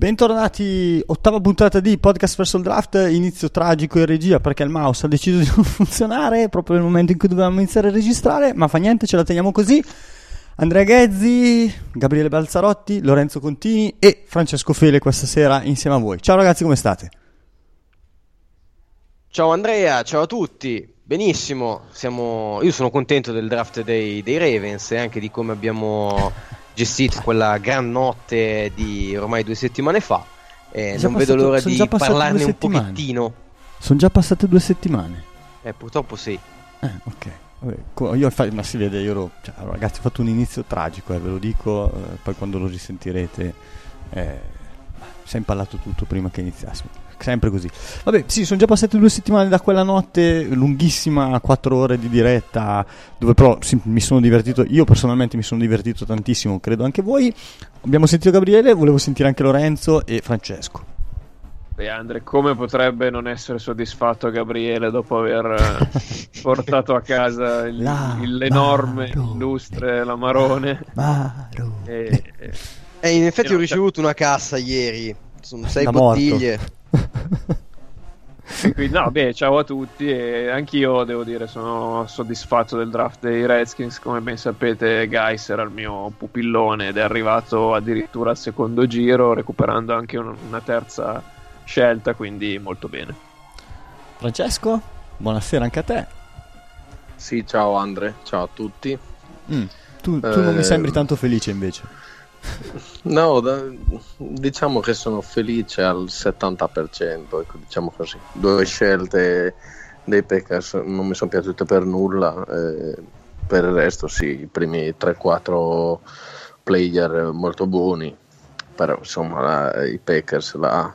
Bentornati, ottava puntata di Podcast verso il Draft, inizio tragico in regia perché il mouse ha deciso di non funzionare proprio nel momento in cui dovevamo iniziare a registrare, ma fa niente, ce la teniamo così. Andrea Ghezzi, Gabriele Balzarotti, Lorenzo Contini e Francesco Fele questa sera insieme a voi. Ciao ragazzi, come state? Ciao Andrea, ciao a tutti. Benissimo, io sono contento del draft dei Ravens e anche di come abbiamo gestito quella gran notte di ormai 2 settimane fa. Non vedo l'ora di parlarne un pochettino. Sono già passate 2 settimane. Purtroppo sì. Ok. Ma si vede, ragazzi, ho fatto un inizio tragico, ve lo dico, poi quando lo risentirete si è impallato tutto prima che iniziassimo. Sempre così. Vabbè, sì, sono già passate 2 settimane da quella notte lunghissima, 4 ore di diretta, dove però mi sono divertito, io personalmente mi sono divertito tantissimo, credo anche voi. Abbiamo sentito Gabriele, volevo sentire anche Lorenzo e Francesco. Beh, Andre, come potrebbe non essere soddisfatto Gabriele dopo aver portato a casa l'enorme, illustre Lamarone? In effetti ho ricevuto una cassa ieri, sono 6 bottiglie. Quindi, ciao a tutti, e anch'io devo dire sono soddisfatto del draft dei Redskins. Come ben sapete, Guice era il mio pupillone ed è arrivato addirittura al secondo giro, recuperando anche una terza scelta, quindi molto bene. Francesco, buonasera anche a te. Sì, ciao Andre, ciao a tutti. Tu non mi sembri tanto felice invece. No, diciamo che sono felice al 70%, ecco, diciamo così. 2 scelte dei Packers non mi sono piaciute per nulla, per il resto sì, i primi 3-4 player molto buoni, però insomma i Packers la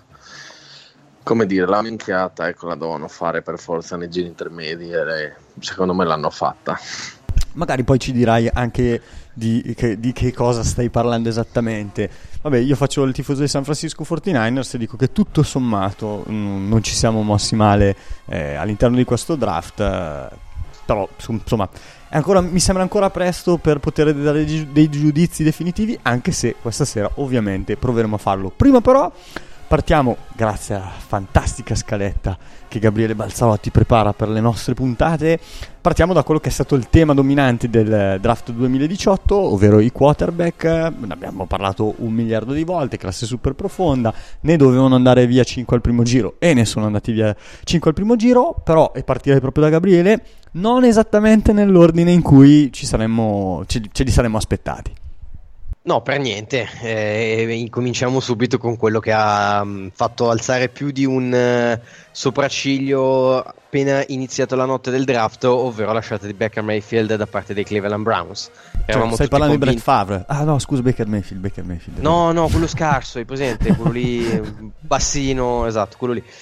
minchiata, ecco, la dovevano fare per forza nei giri intermedi e secondo me l'hanno fatta. Magari poi ci dirai anche di che cosa stai parlando esattamente. Vabbè, io faccio il tifoso dei San Francisco 49ers e dico che tutto sommato non ci siamo mossi male all'interno di questo draft, però insomma mi sembra ancora presto per poter dare dei giudizi definitivi, anche se questa sera ovviamente proveremo a farlo. Prima però partiamo, grazie alla fantastica scaletta che Gabriele Balzarotti prepara per le nostre puntate, partiamo da quello che è stato il tema dominante del draft 2018, ovvero i quarterback. Ne abbiamo parlato 1 miliardo di volte, classe super profonda, ne dovevano andare via 5 al primo giro e ne sono andati via 5 al primo giro, però, e partirei proprio da Gabriele, non esattamente nell'ordine in cui ce li saremmo aspettati. No, per niente. Incominciamo subito con quello che ha fatto alzare più di un sopracciglio appena iniziato la notte del draft, ovvero la scelta di Baker Mayfield da parte dei Cleveland Browns. Stai parlando di Brett Favre? Ah no, scusa, Baker Mayfield. No, quello scarso, hai presente? Quello lì, bassino, esatto, quello lì.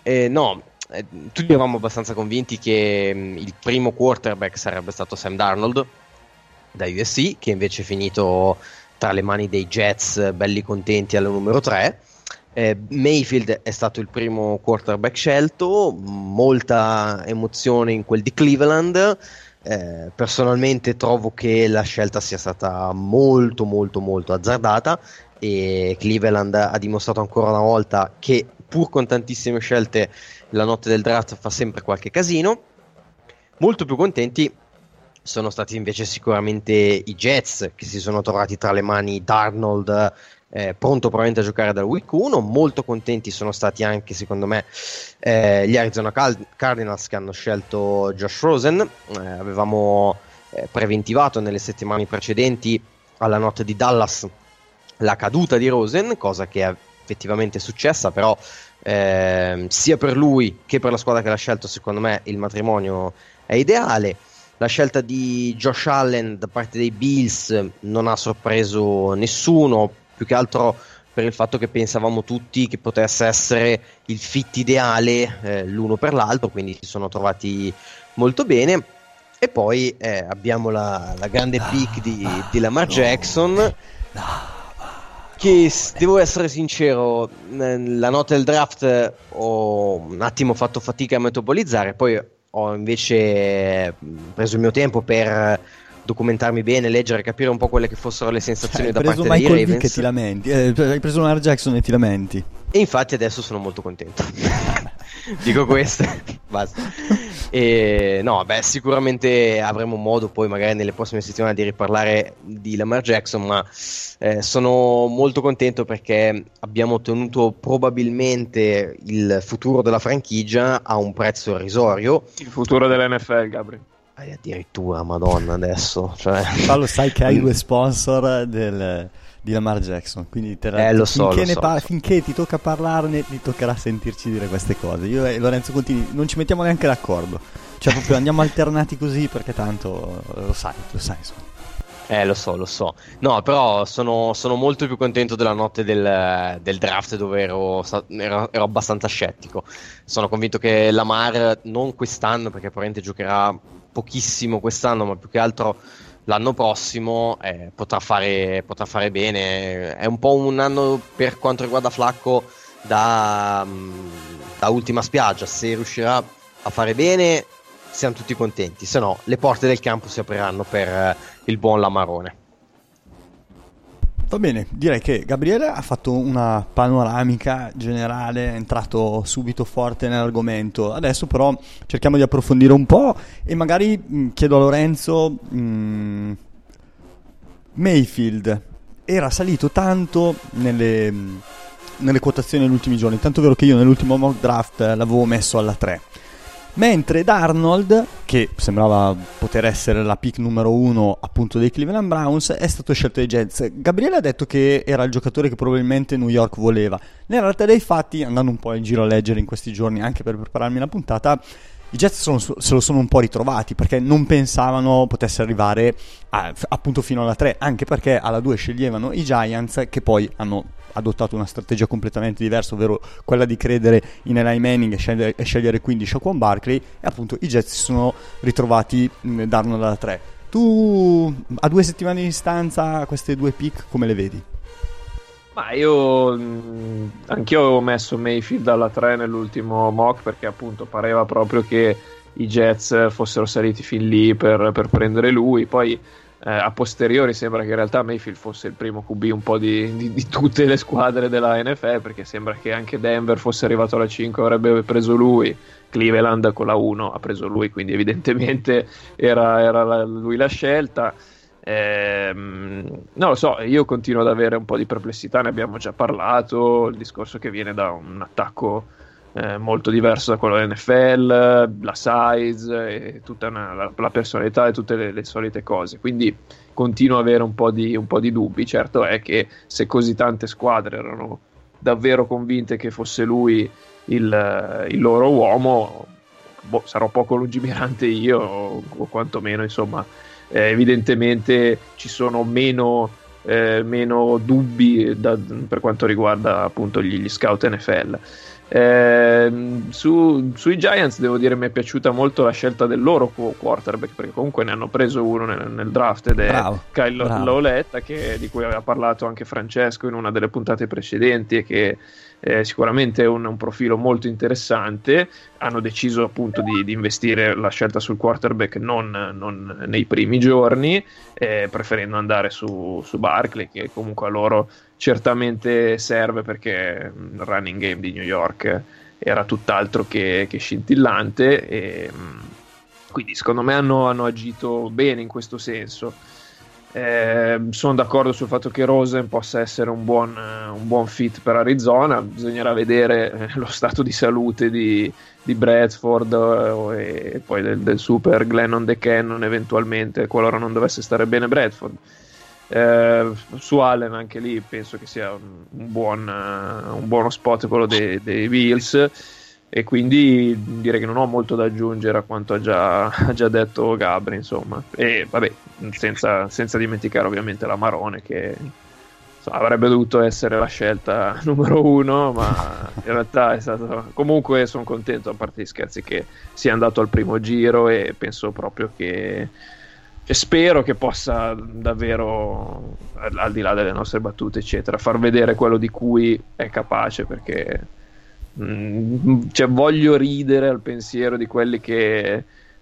Tutti eravamo abbastanza convinti che il primo quarterback sarebbe stato Sam Darnold da USC, che invece è finito tra le mani dei Jets, belli contenti alla numero 3. Mayfield è stato il primo quarterback scelto, molta emozione in quel di Cleveland. Personalmente trovo che la scelta sia stata molto molto molto azzardata e Cleveland ha dimostrato ancora una volta che pur con tantissime scelte la notte del draft fa sempre qualche casino. Molto più contenti sono stati invece sicuramente i Jets, che si sono trovati tra le mani Darnold, pronto probabilmente a giocare dal week 1. Molto contenti sono stati anche, secondo me, gli Arizona Cardinals, che hanno scelto Josh Rosen. Avevamo preventivato nelle settimane precedenti alla notte di Dallas la caduta di Rosen, cosa che è effettivamente successa, però sia per lui che per la squadra che l'ha scelto, secondo me il matrimonio è ideale. La scelta di Josh Allen da parte dei Bills non ha sorpreso nessuno, più che altro per il fatto che pensavamo tutti che potesse essere il fit ideale l'uno per l'altro, quindi si sono trovati molto bene. E poi abbiamo la grande pick di Lamar Jackson, che devo essere sincero, la notte del draft ho un attimo fatto fatica a metabolizzare, poi ho invece preso il mio tempo per documentarmi bene, leggere, capire un po' quelle che fossero le sensazioni da hai parte preso dei Michael Vick Ravens. e ti lamenti, hai preso Lamar Jackson e ti lamenti. E infatti adesso sono molto contento. Dico questo, basta. E no, beh, sicuramente avremo modo poi magari nelle prossime settimane di riparlare di Lamar Jackson, ma sono molto contento perché abbiamo ottenuto probabilmente il futuro della franchigia a un prezzo irrisorio. Il futuro dell'NFL, Gabri. Addirittura, Madonna, adesso. Cioè... Ma lo sai che hai 2 sponsor di Lamar Jackson, quindi lo so, finché ti tocca parlarne ti toccherà sentirci dire queste cose. Io e Lorenzo Contini non ci mettiamo neanche d'accordo, cioè proprio andiamo alternati così, perché tanto lo sai insomma. Lo so. No, però sono molto più contento della notte del draft, dove ero abbastanza scettico. Sono convinto che Lamar, non quest'anno, perché probabilmente giocherà pochissimo quest'anno, ma più che altro l'anno prossimo potrà fare bene. È un po' un anno, per quanto riguarda Flacco, da ultima spiaggia. Se riuscirà a fare bene siamo tutti contenti, se no le porte del campo si apriranno per il buon Lamarone. Va bene, direi che Gabriele ha fatto una panoramica generale, è entrato subito forte nell'argomento. Adesso però cerchiamo di approfondire un po' e magari chiedo a Lorenzo, Mayfield era salito tanto nelle quotazioni negli ultimi giorni, tanto vero che io nell'ultimo mock draft l'avevo messo alla 3. Mentre Darnold, che sembrava poter essere la pick numero 1 appunto dei Cleveland Browns, è stato scelto dai Jets. Gabriele ha detto che era il giocatore che probabilmente New York voleva. Nella realtà dei fatti, andando un po' in giro a leggere in questi giorni anche per prepararmi la puntata, i Jets se lo sono un po' ritrovati, perché non pensavano potesse arrivare appunto fino alla 3, anche perché alla 2 sceglievano i Giants, che poi hanno adottato una strategia completamente diversa, ovvero quella di credere in Eli Manning e scegliere quindi Saquon Barkley, e appunto i Jets si sono ritrovati Darnold alla 3. Tu a 2 settimane di distanza queste 2 pick come le vedi? Ma anch'io avevo messo Mayfield alla 3 nell'ultimo mock, perché appunto pareva proprio che i Jets fossero saliti fin lì per prendere lui. Poi a posteriori sembra che in realtà Mayfield fosse il primo QB un po' di tutte le squadre della NFL, perché sembra che anche Denver fosse arrivato alla 5 avrebbe preso lui, Cleveland con la 1 ha preso lui, quindi evidentemente era lui la scelta. Non lo so, io continuo ad avere un po' di perplessità, ne abbiamo già parlato, il discorso che viene da un attacco molto diverso da quello dell'NFL, la size e tutta la personalità e tutte le solite cose, quindi continuo ad avere un po' di dubbi. Certo è che se così tante squadre erano davvero convinte che fosse lui il loro uomo, sarò poco lungimirante io, o quantomeno insomma evidentemente ci sono meno dubbi per quanto riguarda appunto gli scout NFL. Sui Giants devo dire mi è piaciuta molto la scelta del loro quarterback, perché comunque ne hanno preso uno nel draft, ed è Kyle Lauletta, di cui aveva parlato anche Francesco in una delle puntate precedenti, e che sicuramente è un profilo molto interessante. Hanno deciso appunto di investire la scelta sul quarterback non nei primi giorni, preferendo andare su Barkley, che comunque a loro certamente serve, perché il running game di New York era tutt'altro che scintillante, e quindi secondo me hanno agito bene in questo senso. Sono d'accordo sul fatto che Rosen possa essere un buon fit per Arizona. Bisognerà vedere lo stato di salute di Bradford e poi del super Glennon The Cannon, eventualmente, qualora non dovesse stare bene Bradford. Su Allen anche lì penso che sia un buono spot quello dei Bills, e quindi direi che non ho molto da aggiungere a quanto ha già detto Gabri, insomma. E vabbè, senza dimenticare ovviamente la Marone, che avrebbe dovuto essere la scelta numero 1, ma in realtà è stato... Comunque sono contento, a parte gli scherzi, che sia andato al primo giro, e penso proprio che spero che possa davvero, al di là delle nostre battute eccetera, far vedere quello di cui è capace, perché voglio ridere al pensiero di quelli che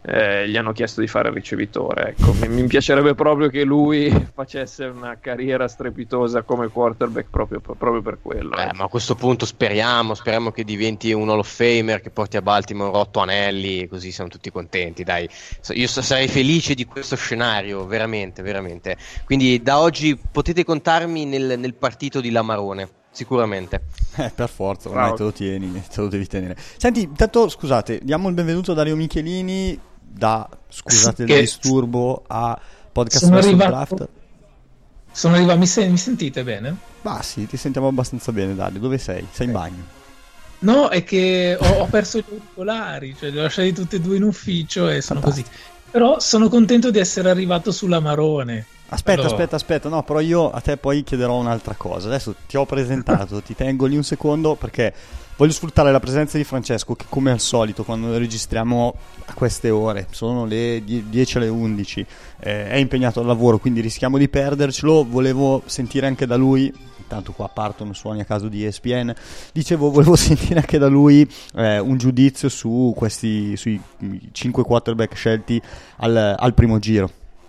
gli hanno chiesto di fare il ricevitore. Ecco, mi piacerebbe proprio che lui facesse una carriera strepitosa come quarterback proprio per quello. Ma a questo punto speriamo che diventi un Hall of Famer, che porti a Baltimore 8 anelli, così siamo tutti contenti, dai. Io sarei felice di questo scenario, veramente, veramente. Quindi da oggi potete contarmi nel partito di Lamarone, sicuramente. Per forza, ormai te lo devi tenere. Senti, intanto scusate, diamo il benvenuto a Dario Michelini scusate il disturbo, a Podcast sul Draft. Sono arrivato, mi sentite bene? Bah sì, ti sentiamo abbastanza bene, Dario. Dove sei? Sei in bagno? No, è che ho perso gli auricolari, cioè li ho lasciati tutti e due in ufficio e sono così. Però sono contento di essere arrivato sulla Marone. Aspetta, no, però io a te poi chiederò un'altra cosa. Adesso ti ho presentato, ti tengo lì un secondo perché voglio sfruttare la presenza di Francesco, che come al solito quando registriamo a queste ore, sono le 10 alle 11, è impegnato al lavoro, quindi rischiamo di perdercelo. Volevo sentire anche da lui, intanto qua partono suoni a caso di ESPN, volevo sentire anche da lui un giudizio sui 5 quarterback scelti al primo giro.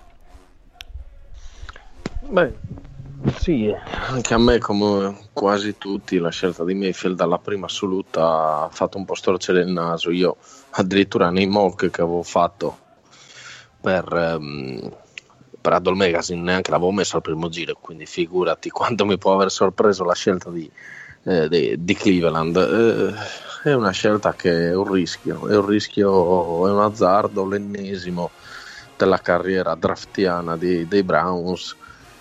Beh, sì, anche a me, come quasi tutti, la scelta di Mayfield dalla prima assoluta ha fatto un po' storcere il naso. Io addirittura nei mock che avevo fatto per Adol Magazine neanche l'avevo messo al primo giro, quindi figurati quanto mi può aver sorpreso la scelta di Cleveland. È una scelta che è un rischio, è un azzardo, l'ennesimo della carriera draftiana dei Browns,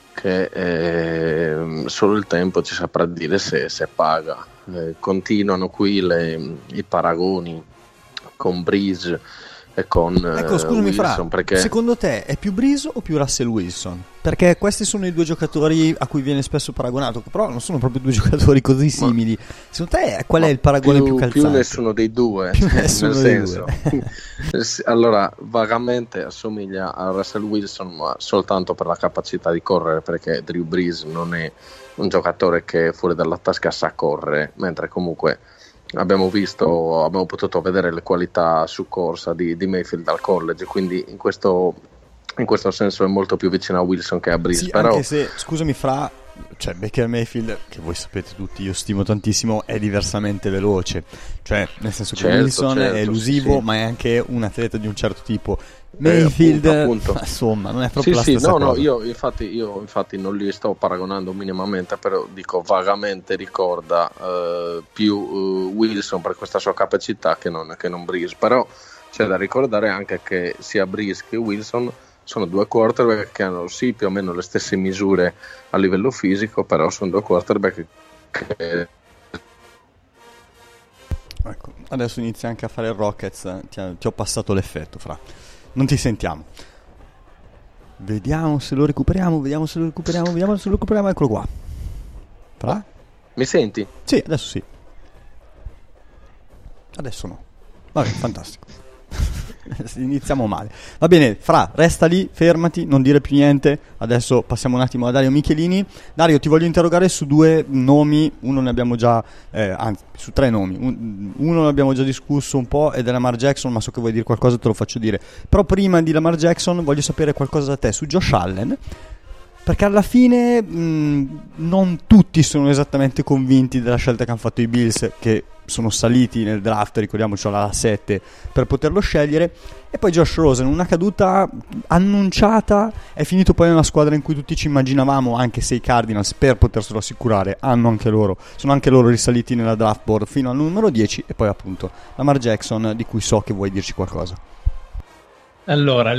che solo il tempo ci saprà dire se paga. Continuano qui i paragoni con Breeze e con scusami Wilson, perché secondo te è più Breeze o più Russell Wilson? Perché questi sono i due giocatori a cui viene spesso paragonato, che però non sono proprio due giocatori così simili. Secondo te qual è il paragone più calzante? Più nessuno dei due, nel senso allora vagamente assomiglia a Russell Wilson, ma soltanto per la capacità di correre, perché Drew Brees non è un giocatore che fuori dalla tasca sa correre, mentre comunque abbiamo potuto vedere le qualità su corsa di Mayfield al college, quindi in questo senso è molto più vicino a Wilson che a Brees. Sì, però anche se, scusami cioè Baker Mayfield, che voi sapete tutti, io stimo tantissimo, è diversamente veloce, cioè nel senso che Wilson è elusivo, sì, ma è anche un atleta di un certo tipo. Mayfield appunto. Insomma non è proprio la stessa cosa. Io infatti non li sto paragonando minimamente, però dico vagamente ricorda più Wilson per questa sua capacità che non Brees. Però c'è da ricordare anche che sia Brees che Wilson sono due quarterback che hanno sì più o meno le stesse misure a livello fisico, però sono due quarterback che ecco, adesso inizia anche a fare il Rockets, ti ho passato l'effetto, non ti sentiamo. Vediamo se lo recuperiamo, eccolo qua. Mi senti? Sì, adesso sì. Adesso no. Vabbè, fantastico. Iniziamo male. Va bene, resta lì, fermati, non dire più niente. Adesso passiamo un attimo a Dario Michelini. Dario, ti voglio interrogare su due nomi. Uno ne abbiamo già, anzi, su tre nomi. Uno ne abbiamo già discusso un po', ed è Lamar Jackson, ma so che vuoi dire qualcosa, te lo faccio dire. Però prima di Lamar Jackson voglio sapere qualcosa da te su Josh Allen, perché alla fine non tutti sono esattamente convinti della scelta che hanno fatto i Bills, che sono saliti nel draft, ricordiamoci, alla 7 per poterlo scegliere. E poi Josh Rosen, una caduta annunciata, è finito poi nella squadra in cui tutti ci immaginavamo, anche se i Cardinals, per poterselo assicurare, sono anche loro risaliti nella draft board fino al numero 10. E poi appunto Lamar Jackson, di cui so che vuoi dirci qualcosa. Allora,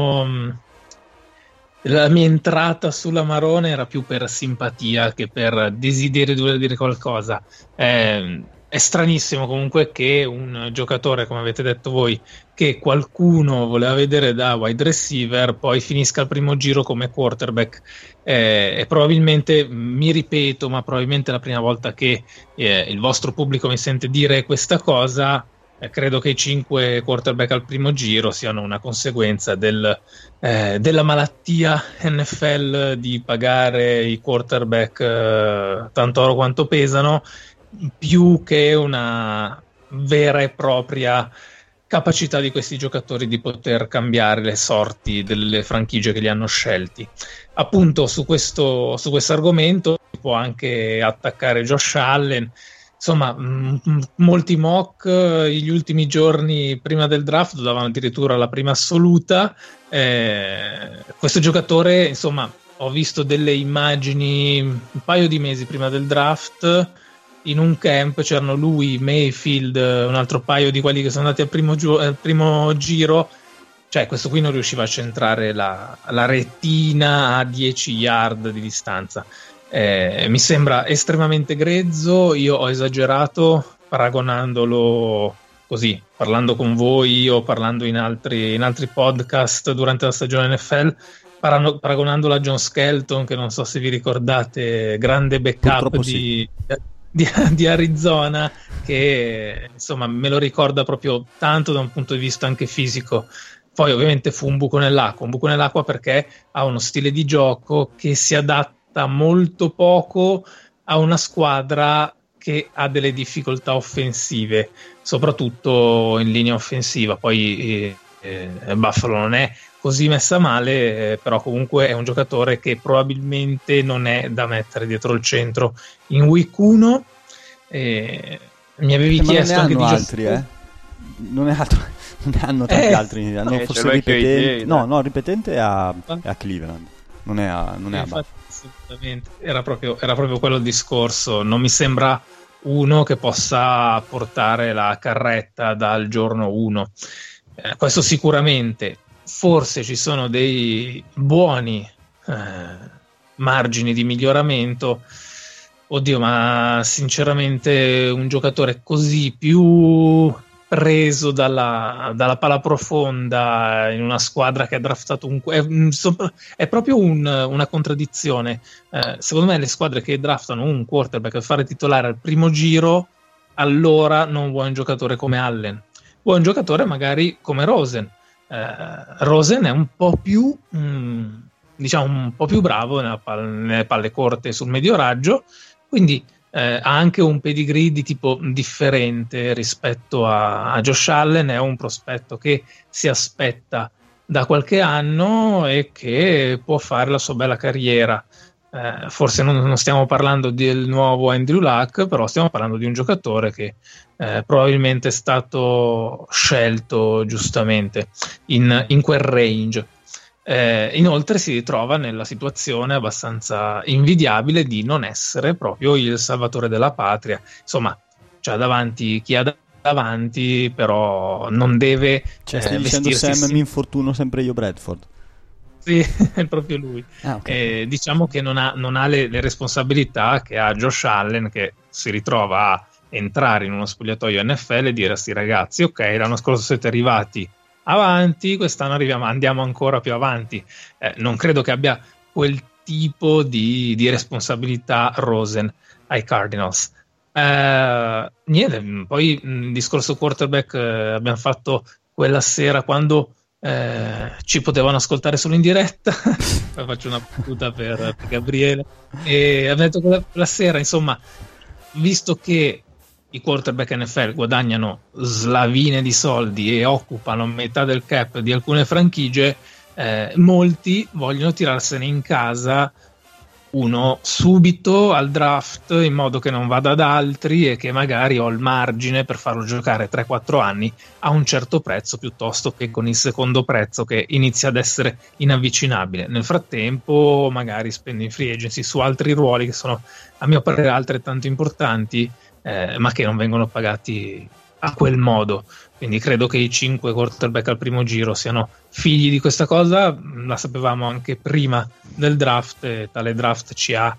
la mia entrata sulla Marone era più per simpatia che per desiderio di voler dire qualcosa. È stranissimo comunque che un giocatore, come avete detto voi, che qualcuno voleva vedere da wide receiver, poi finisca al primo giro come quarterback. E probabilmente, mi ripeto, ma probabilmente è la prima volta che il vostro pubblico mi sente dire questa cosa. Credo che i 5 quarterback al primo giro siano una conseguenza della malattia NFL di pagare i quarterback tanto oro quanto pesano, più che una vera e propria capacità di questi giocatori di poter cambiare le sorti delle franchigie che li hanno scelti. Appunto su questo argomento si può anche attaccare Josh Allen. Insomma, molti mock gli ultimi giorni prima del draft davano addirittura la prima assoluta. Questo giocatore, insomma, ho visto delle immagini un paio di mesi prima del draft. In un camp c'erano lui, Mayfield, un altro paio di quelli che sono andati al primo giro. Cioè, questo qui non riusciva a centrare la retina a 10 yard di distanza. Mi sembra estremamente grezzo. Io ho esagerato paragonandolo così, parlando con voi o parlando in altri podcast durante la stagione NFL, paragonandolo a John Skelton, che non so se vi ricordate, grande backup di Arizona, che insomma me lo ricorda proprio tanto da un punto di vista anche fisico. Poi ovviamente fu un buco nell'acqua perché ha uno stile di gioco che si adatta molto poco a una squadra che ha delle difficoltà offensive, soprattutto in linea offensiva. Poi Buffalo non è così messa male, però comunque è un giocatore che probabilmente non è da mettere dietro il centro in week 1. Mi avevi chiesto anche di altri, non ne hanno tanti altri, hanno forse ripetente. No, ripetente è a Cleveland, non è a Buffalo. Assolutamente, era proprio quello il discorso. Non mi sembra uno che possa portare la carretta dal giorno 1. Questo sicuramente. Forse ci sono dei buoni margini di miglioramento. Oddio, ma sinceramente un giocatore così più preso dalla palla profonda in una squadra che ha draftato è proprio una contraddizione. Secondo me le squadre che draftano un quarterback per fare titolare al primo giro, allora non vuoi un giocatore come Allen, vuoi un giocatore magari come Rosen. Rosen è un po' più un po' più bravo nelle palle corte sul medio raggio, quindi ha anche un pedigree di tipo differente rispetto a Josh Allen. È un prospetto che si aspetta da qualche anno e che può fare la sua bella carriera. Forse non stiamo parlando del nuovo Andrew Luck, però stiamo parlando di un giocatore che probabilmente è stato scelto giustamente in quel range. Inoltre si ritrova nella situazione abbastanza invidiabile di non essere proprio il salvatore della patria. Insomma, c'ha davanti chi ha davanti, però non deve stai dicendo Sam, mi infortuno sempre io Bradford. Sì, è proprio lui. Okay. Diciamo che non ha le responsabilità che ha Josh Allen, che si ritrova a entrare in uno spogliatoio NFL e dire a sti ragazzi: ok, l'anno scorso siete arrivati avanti, quest'anno andiamo ancora più avanti. Non credo che abbia quel tipo di responsabilità Rosen ai Cardinals. Niente, poi il discorso quarterback abbiamo fatto quella sera quando ci potevano ascoltare solo in diretta. Poi faccio una battuta per Gabriele, e abbiamo detto quella sera, insomma, visto che i quarterback NFL guadagnano slavine di soldi e occupano metà del cap di alcune franchigie, molti vogliono tirarsene in casa uno subito al draft, in modo che non vada ad altri e che magari ho il margine per farlo giocare 3-4 anni a un certo prezzo, piuttosto che con il secondo prezzo che inizia ad essere inavvicinabile. Nel frattempo magari spendo in free agency su altri ruoli che sono, a mio parere, altrettanto importanti, ma che non vengono pagati a quel modo. Quindi credo che i 5 quarterback al primo giro siano figli di questa cosa. La sapevamo anche prima del draft, e tale draft ci ha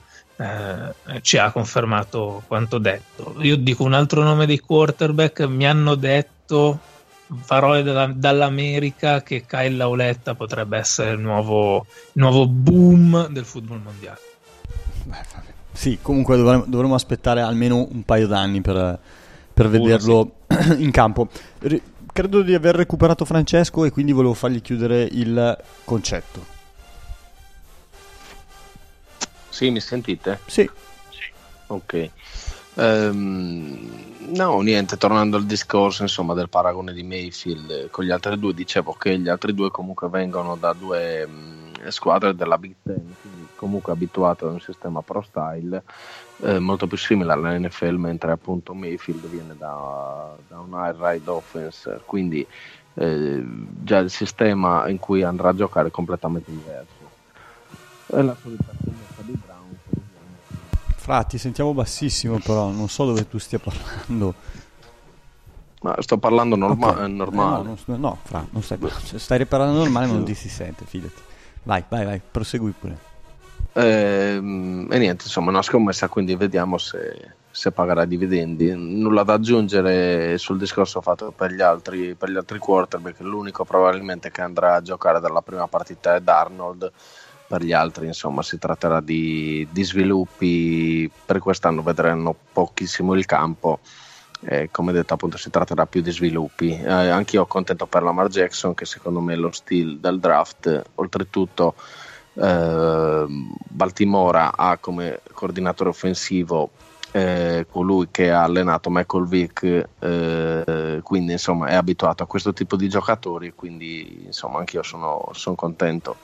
confermato quanto detto. Io dico un altro nome dei quarterback: mi hanno detto, parole dall'America, che Kyle Lauletta potrebbe essere il nuovo boom del football mondiale. Sì, comunque dovremmo aspettare almeno un paio d'anni per vederlo in campo. Credo di aver recuperato Francesco e quindi volevo fargli chiudere il concetto. Sì, mi sentite? Sì. Ok. No, niente, tornando al discorso insomma del paragone di Mayfield con gli altri due, dicevo che gli altri due comunque vengono da due squadre della Big Ten, quindi comunque abituate a un sistema pro style molto più simile alla NFL, mentre appunto Mayfield viene da un air raid offense, quindi già il sistema in cui andrà a giocare è completamente diverso. È la solita scommessa dei Browns. Fra, ti sentiamo bassissimo, però non so dove tu stia parlando. Ma sto parlando normale. No, Fra, non stai parlando normale, non ti si sente, fidati. Vai, prosegui pure. E niente, insomma, una scommessa, quindi vediamo se pagherà dividendi. Nulla da aggiungere sul discorso fatto per gli altri quarterback. L'unico probabilmente che andrà a giocare dalla prima partita è Darnold. Per gli altri insomma si tratterà di sviluppi, per quest'anno vedranno pochissimo il campo, come detto appunto si tratterà più di sviluppi. Anch'io contento per Lamar Jackson, che secondo me è lo stile del draft. Oltretutto Baltimora ha come coordinatore offensivo colui che ha allenato Michael Vick, quindi insomma è abituato a questo tipo di giocatori, quindi insomma anch'io sono contento.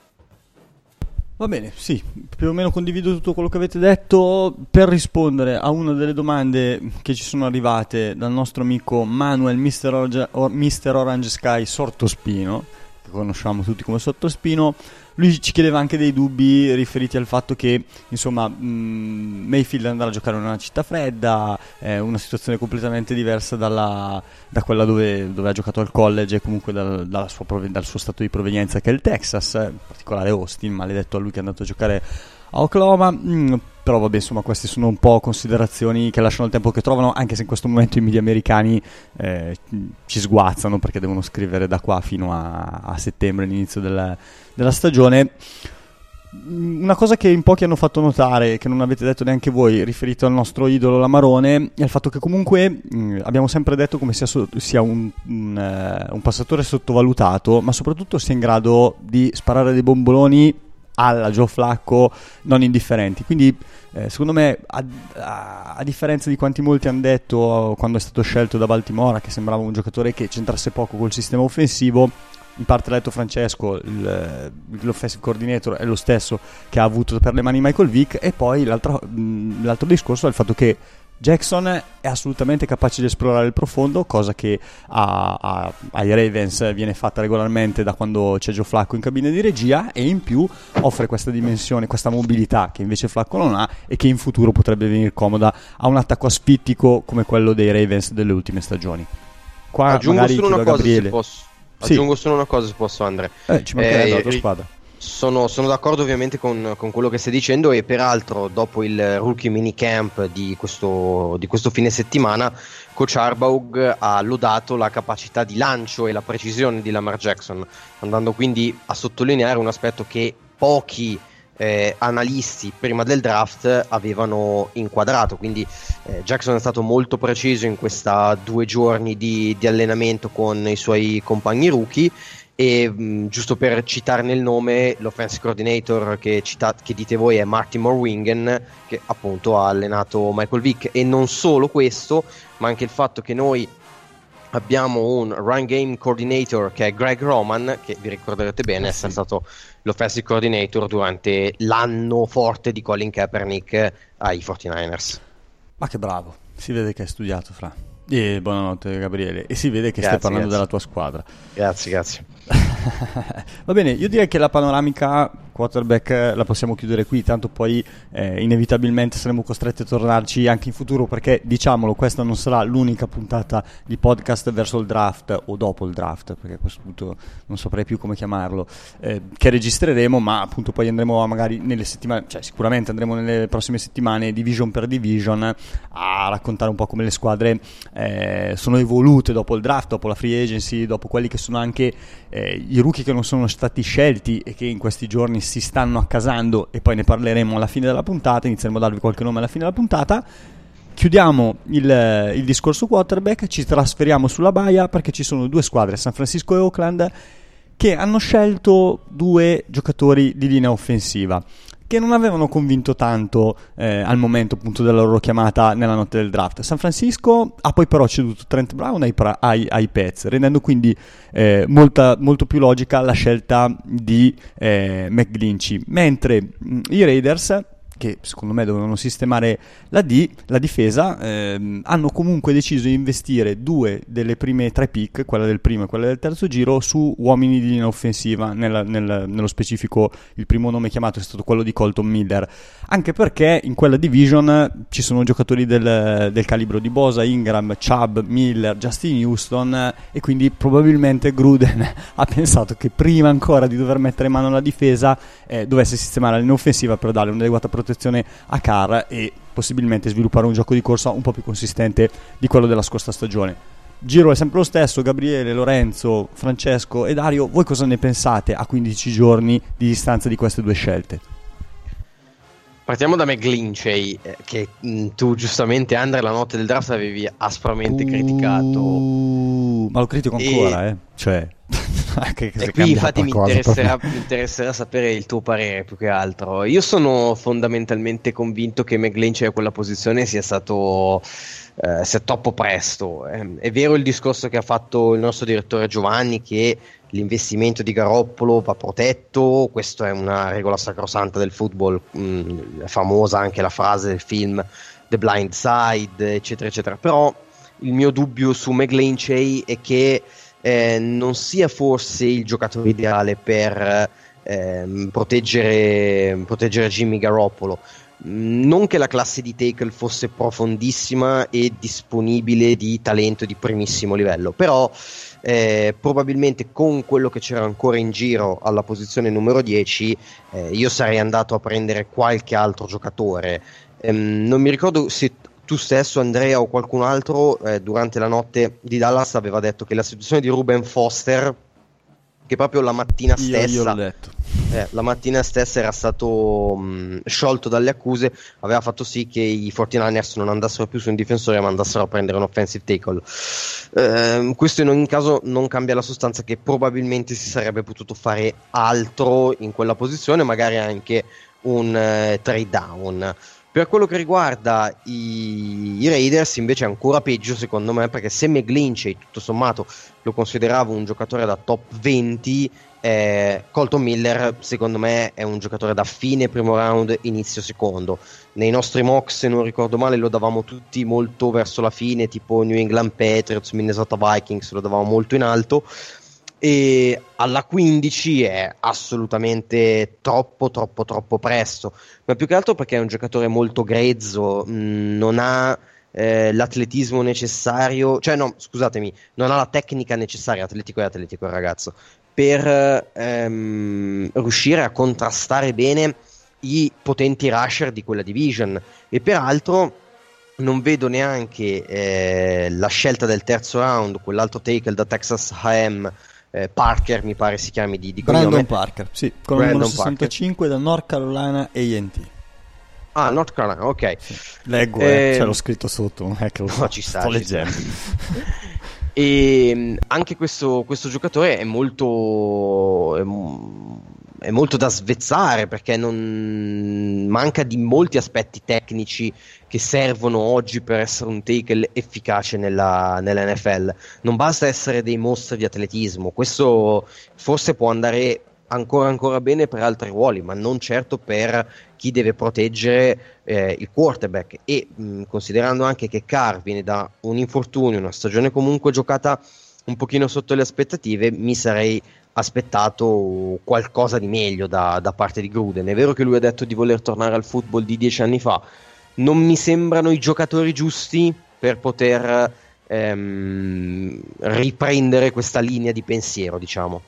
Va bene, sì, più o meno condivido tutto quello che avete detto. Per rispondere a una delle domande che ci sono arrivate dal nostro amico Manuel Mr. Orange Sky Sortospino, che conosciamo tutti come Sottospino, lui ci chiedeva anche dei dubbi riferiti al fatto che insomma Mayfield andrà a giocare in una città fredda, una situazione completamente diversa da quella dove ha giocato al college e comunque dal suo stato di provenienza, che è il Texas, in particolare Austin, maledetto a lui che è andato a giocare a Oklahoma. Però vabbè, insomma, queste sono un po' considerazioni che lasciano il tempo che trovano, anche se in questo momento i media americani ci sguazzano, perché devono scrivere da qua fino a settembre, l'inizio della stagione. Una cosa che in pochi hanno fatto notare, che non avete detto neanche voi, riferito al nostro idolo Lamarone, è il fatto che comunque abbiamo sempre detto come sia un passatore sottovalutato, ma soprattutto sia in grado di sparare dei bomboloni alla Joe Flacco non indifferenti. Quindi secondo me a differenza di quanti molti hanno detto quando è stato scelto da Baltimora, che sembrava un giocatore che c'entrasse poco col sistema offensivo, in parte l'ha detto Francesco, l'offensive coordinator è lo stesso che ha avuto per le mani Michael Vick. E poi l'altro discorso è il fatto che Jackson è assolutamente capace di esplorare il profondo, cosa che ai Ravens viene fatta regolarmente da quando c'è Joe Flacco in cabina di regia, e in più offre questa dimensione, questa mobilità che invece Flacco non ha e che in futuro potrebbe venire comoda a un attacco asfittico come quello dei Ravens delle ultime stagioni. Qua aggiungo solo una cosa, Gabriele. Aggiungo solo una cosa, se posso, Andre. Ci mancherebbe la tua squadra. Sono d'accordo ovviamente con quello che stai dicendo, e peraltro dopo il rookie minicamp di questo fine settimana, coach Harbaugh ha lodato la capacità di lancio e la precisione di Lamar Jackson, andando quindi a sottolineare un aspetto che pochi analisti prima del draft avevano inquadrato. Quindi Jackson è stato molto preciso in questa 2 giorni di allenamento con i suoi compagni rookie. E giusto per citarne il nome, l'offensive coordinator che dite voi è Marty Morwingen, che appunto ha allenato Michael Vick. E non solo questo, ma anche il fatto che noi abbiamo un run game coordinator che è Greg Roman, che vi ricorderete bene essere stato l'offensive coordinator durante l'anno forte di Colin Kaepernick ai 49ers. Ma che bravo, si vede che hai studiato, Fra. E buonanotte Gabriele, e si vede che stai parlando della tua squadra. Grazie. Va bene, io direi che la panoramica quarterback la possiamo chiudere qui, tanto poi inevitabilmente saremo costretti a tornarci anche in futuro, perché diciamolo, questa non sarà l'unica puntata di podcast verso il draft o dopo il draft, perché a questo punto non saprei più come chiamarlo, che registreremo, ma appunto poi andremo magari nelle settimane, cioè sicuramente andremo nelle prossime settimane division per division a raccontare un po' come le squadre sono evolute dopo il draft, dopo la free agency, dopo quelli che sono anche i rookie che non sono stati scelti e che in questi giorni si stanno accasando, e poi ne parleremo alla fine della puntata, inizieremo a darvi qualche nome alla fine della puntata. Chiudiamo il discorso quarterback, ci trasferiamo sulla baia, perché ci sono 2 squadre, San Francisco e Oakland, che hanno scelto 2 giocatori di linea offensiva, che non avevano convinto tanto al momento appunto della loro chiamata nella notte del draft. San Francisco ha poi però ceduto Trent Brown ai Pets, rendendo quindi molto più logica la scelta di McGlinchey, mentre i Raiders, che secondo me dovevano sistemare la difesa, hanno comunque deciso di investire 2 delle prime 3 pick, quella del primo e quella del terzo giro, su uomini di linea offensiva. Nello specifico il primo nome chiamato è stato quello di Colton Miller, anche perché in quella division ci sono giocatori del calibro di Bosa, Ingram, Chubb, Miller, Justin Houston, e quindi probabilmente Gruden ha pensato che prima ancora di dover mettere mano alla difesa dovesse sistemare la linea offensiva per dare un'adeguata protezione a Carr e possibilmente sviluppare un gioco di corsa un po' più consistente di quello della scorsa stagione. Giro è sempre lo stesso. Gabriele, Lorenzo, Francesco e Dario, voi cosa ne pensate a 15 giorni di distanza di queste 2 scelte? Partiamo da McGlinchey, che tu giustamente, Andre, la notte del draft avevi aspramente criticato. Ma lo critico ancora, cioè anche che e qui infatti mi interesserà sapere il tuo parere più che altro. Io sono fondamentalmente convinto che McGlinchey a quella posizione sia troppo presto. È vero il discorso che ha fatto il nostro direttore Giovanni, che l'investimento di Garoppolo va protetto, questa è una regola sacrosanta del football, è famosa anche la frase del film The Blind Side, eccetera eccetera. Però il mio dubbio su McGlinchey è che non sia forse il giocatore ideale per proteggere Jimmy Garoppolo. Non che la classe di tackle fosse profondissima e disponibile di talento di primissimo livello, però probabilmente con quello che c'era ancora in giro alla posizione numero 10 io sarei andato a prendere qualche altro giocatore. Non mi ricordo se tu stesso, Andrea, o qualcun altro durante la notte di Dallas aveva detto che la situazione di Ruben Foster, che proprio la mattina stessa io l'ho detto. La mattina stessa era stato sciolto dalle accuse, aveva fatto sì che i 49ers non andassero più su un difensore ma andassero a prendere un offensive tackle. Questo in ogni caso non cambia la sostanza che probabilmente si sarebbe potuto fare altro in quella posizione, magari anche un trade down. Per quello che riguarda i Raiders invece è ancora peggio secondo me, perché se McGlinchey tutto sommato lo consideravo un giocatore da top 20, Colton Miller secondo me è un giocatore da fine primo round, inizio secondo. Nei nostri mock, se non ricordo male, lo davamo tutti molto verso la fine, tipo New England Patriots, Minnesota Vikings, lo davamo molto in alto, e alla 15 è assolutamente troppo presto, ma più che altro perché è un giocatore molto grezzo, non ha l'atletismo necessario, cioè no, scusatemi, non ha la tecnica necessaria, atletico il ragazzo, per riuscire a contrastare bene i potenti rusher di quella division. E peraltro non vedo neanche la scelta del terzo round, quell'altro tackle da Texas A&M, Parker mi pare si chiami di Brandon Parker, sì, con il numero 65 da North Carolina A&T. Ah, North Carolina, ok. Sì. Leggo, c'è lo scritto sotto, non è che lo no, ci sta, sto leggendo. E anche questo giocatore è molto da svezzare, perché non manca di molti aspetti tecnici che servono oggi per essere un tackle efficace nella NFL. Non basta essere dei mostri di atletismo, questo forse può andare ancora bene per altri ruoli, ma non certo per chi deve proteggere il quarterback. E considerando anche che Carr viene da un infortunio, una stagione comunque giocata un pochino sotto le aspettative, mi sarei aspettato qualcosa di meglio da parte di Gruden. È vero che lui ha detto di voler tornare al football di 10 anni fa, non mi sembrano i giocatori giusti per poter riprendere questa linea di pensiero, diciamo.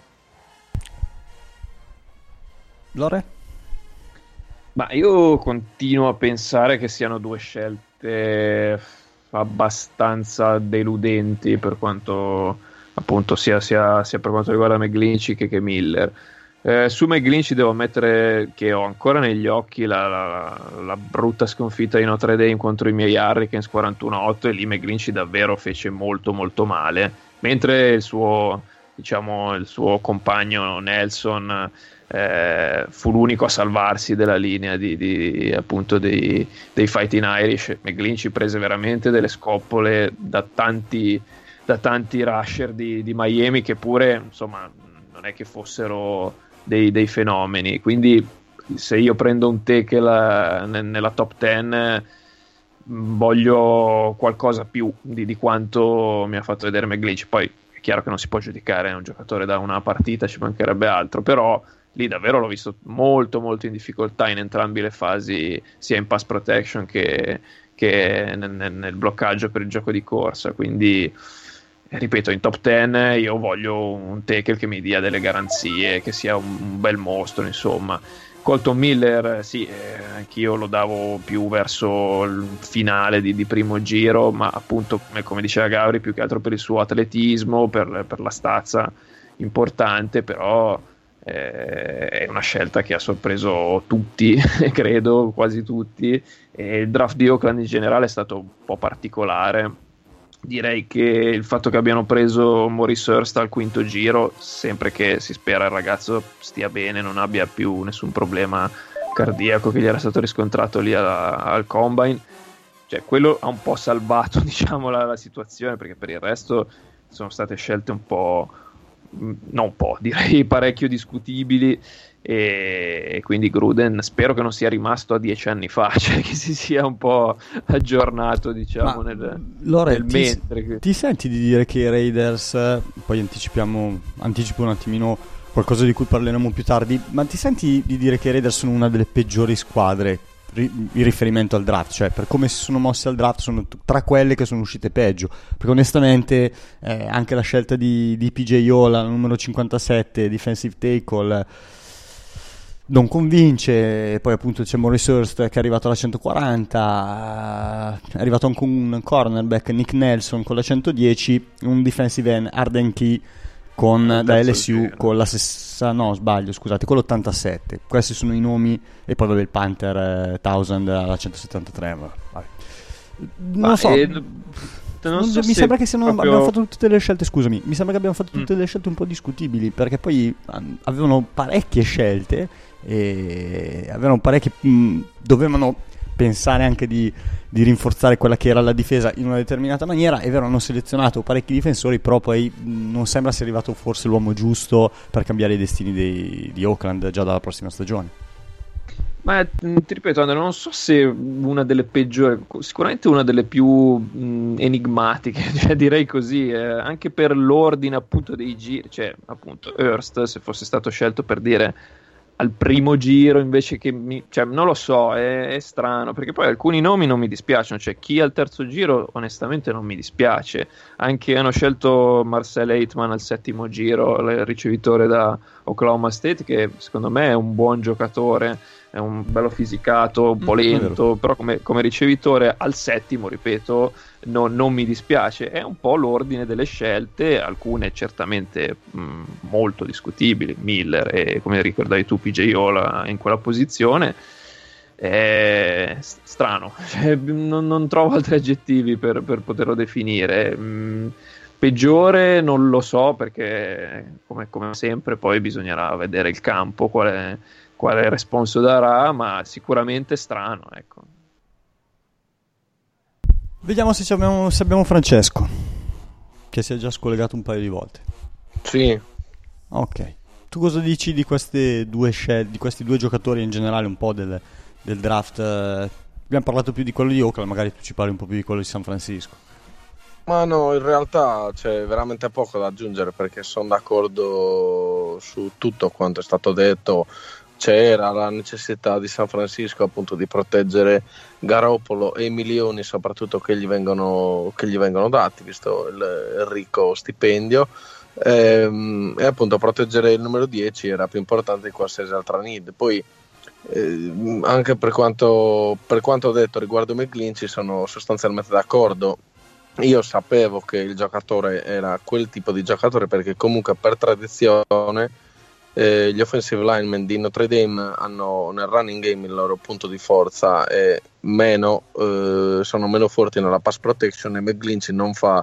Lore? Ma io continuo a pensare che siano 2 scelte abbastanza deludenti, per quanto appunto sia per quanto riguarda McGlinchey che Miller. Su McGlinchey devo ammettere che ho ancora negli occhi la brutta sconfitta di Notre Dame contro i miei Hurricanes 41-8, e lì McGlinchey davvero fece molto male, mentre il suo compagno Nelson fu l'unico a salvarsi della linea appunto dei Fighting Irish. McGlinchey prese veramente delle scoppole da tanti rusher di Miami, che pure insomma non è che fossero dei fenomeni. Quindi se io prendo un tackle nella top 10, voglio qualcosa più di quanto mi ha fatto vedere McGlinchey. Poi è chiaro che non si può giudicare un giocatore da una partita, ci mancherebbe altro, però lì davvero l'ho visto molto molto in difficoltà in entrambe le fasi, sia in pass protection che nel bloccaggio per il gioco di corsa. Quindi ripeto, in top 10 io voglio un tackle che mi dia delle garanzie, che sia un bel mostro, insomma. Colton Miller, sì, anch'io lo davo più verso il finale di primo giro, ma appunto, come diceva Gabri, più che altro per il suo atletismo, per la stazza importante. Però è una scelta che ha sorpreso tutti, credo, quasi tutti, e il draft di Oakland in generale è stato un po' particolare. Direi che il fatto che abbiano preso Maurice Hurst al quinto giro, sempre che si spera il ragazzo stia bene, non abbia più nessun problema cardiaco che gli era stato riscontrato lì al Combine, cioè quello ha un po' salvato, diciamo, la situazione, perché per il resto sono state scelte un po', non un po', direi parecchio discutibili, e quindi Gruden spero che non sia rimasto a 10 anni fa, cioè che si sia un po' aggiornato, diciamo, nel mentre. Ti senti di dire che i Raiders, poi anticipo un attimino qualcosa di cui parleremo più tardi, ma ti senti di dire che i Raiders sono una delle peggiori squadre in riferimento al draft, cioè per come si sono mossi al draft sono tra quelle che sono uscite peggio? Perché onestamente anche la scelta di PJ Ola, numero 57, defensive tackle, non convince. Poi appunto c'è Maurice Hurst che è arrivato alla 140, è arrivato anche un cornerback, Nick Nelson, con la 110, un defensive end, Arden Key da LSU con la con l'87. Questi sono i nomi, e poi vabbè il Panther 1000 alla 173. Vabbè. Non so, mi sembra che abbiamo fatto tutte le scelte, scusami, mi sembra che abbiamo fatto tutte le scelte un po' discutibili, perché poi avevano parecchie scelte e dovevano pensare anche di rinforzare quella che era la difesa in una determinata maniera, e hanno selezionato parecchi difensori, però poi non sembra sia arrivato forse l'uomo giusto per cambiare i destini di Oakland già dalla prossima stagione. Ma ti ripeto, Andrea, non so se una delle peggiori, sicuramente una delle più enigmatiche, cioè, direi così, anche per l'ordine appunto dei giri, cioè appunto Hurst, se fosse stato scelto per dire al primo giro invece che cioè, non lo so, è strano, perché poi alcuni nomi non mi dispiacciono, cioè chi al terzo giro onestamente non mi dispiace. Anche hanno scelto Marcel Aitman al settimo giro, il ricevitore da Oklahoma State, che secondo me è un buon giocatore, è un bello fisicato, un po' lento, però come ricevitore al settimo, ripeto, non mi dispiace. È un po' l'ordine delle scelte, alcune certamente molto discutibili, Miller e, come ricordavi tu, PJ Ola in quella posizione. È strano, cioè, non trovo altri aggettivi per poterlo definire. Peggiore non lo so, perché come sempre poi bisognerà vedere il campo, quale responso darà, ma sicuramente strano, ecco. Vediamo se abbiamo Francesco, che si è già scollegato un paio di volte. Sì. Ok. Tu cosa dici di queste due scelte, di questi due giocatori in generale, un po' del draft? Abbiamo parlato più di quello di Oakland, magari tu ci parli un po' più di quello di San Francisco. Ma no, in realtà c'è veramente poco da aggiungere, perché sono d'accordo su tutto quanto è stato detto. C'era la necessità di San Francisco appunto di proteggere Garoppolo e i milioni soprattutto che gli vengono dati, visto il ricco stipendio, e appunto proteggere il numero 10 era più importante di qualsiasi altra need. Poi anche per quanto ho detto riguardo McGlinchey sono sostanzialmente d'accordo. Io sapevo che il giocatore era quel tipo di giocatore, perché comunque per tradizione gli offensive linemen di Notre Dame hanno nel running game il loro punto di forza e sono meno forti nella pass protection, e McGlinchey non fa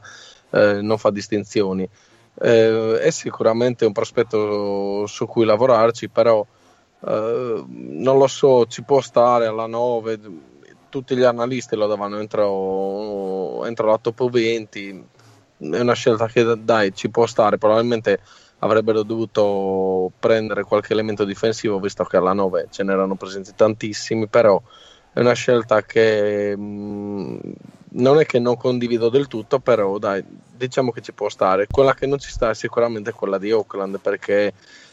distinzioni. È sicuramente un prospetto su cui lavorarci, però non lo so, ci può stare alla 9, tutti gli analisti lo davano entro la top 20, è una scelta che dai ci può stare, probabilmente avrebbero dovuto prendere qualche elemento difensivo visto che alla 9 ce n'erano presenti tantissimi, però è una scelta che non è che non condivido del tutto, però dai, diciamo che ci può stare. Quella che non ci sta è sicuramente quella di Oakland, perché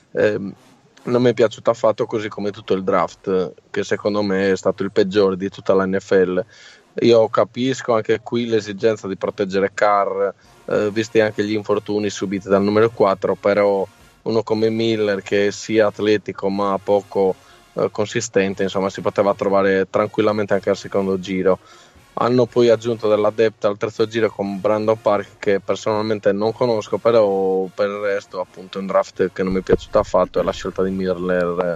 non mi è piaciuto affatto, così come tutto il draft, che secondo me è stato il peggiore di tutta la NFL. Io capisco anche qui l'esigenza di proteggere Carr, visti anche gli infortuni subiti dal numero 4, però uno come Miller, che sia atletico ma poco consistente, insomma, si poteva trovare tranquillamente anche al secondo giro. Hanno poi aggiunto della depth al terzo giro con Brandon Park, che personalmente non conosco, però per il resto appunto è un draft che non mi è piaciuto affatto, e la scelta di Miller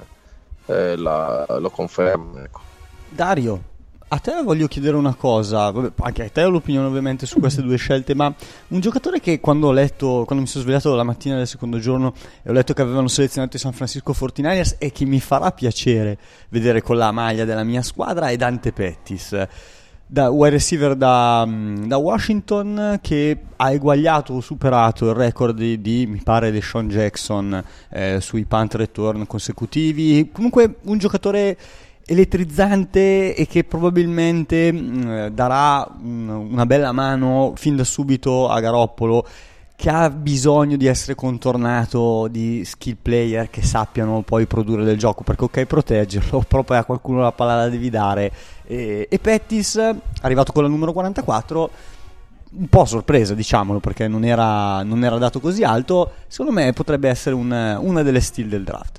lo conferma, ecco. Dario, a te voglio chiedere una cosa. Vabbè, anche a te ho l'opinione ovviamente su queste due scelte, ma un giocatore che quando mi sono svegliato la mattina del secondo giorno e ho letto che avevano selezionato i San Francisco 49ers e che mi farà piacere vedere con la maglia della mia squadra è Dante Pettis, da wide receiver da Washington, che ha eguagliato o superato il record di mi pare Deshaun Jackson sui punt return consecutivi. Comunque un giocatore elettrizzante e che probabilmente darà una bella mano fin da subito a Garoppolo, che ha bisogno di essere contornato di skill player che sappiano poi produrre del gioco, perché ok proteggerlo, però poi a qualcuno la palla la devi dare, e Pettis, arrivato con la numero 44, un po' sorpresa diciamolo, perché non era dato così alto, secondo me potrebbe essere una delle steal del draft.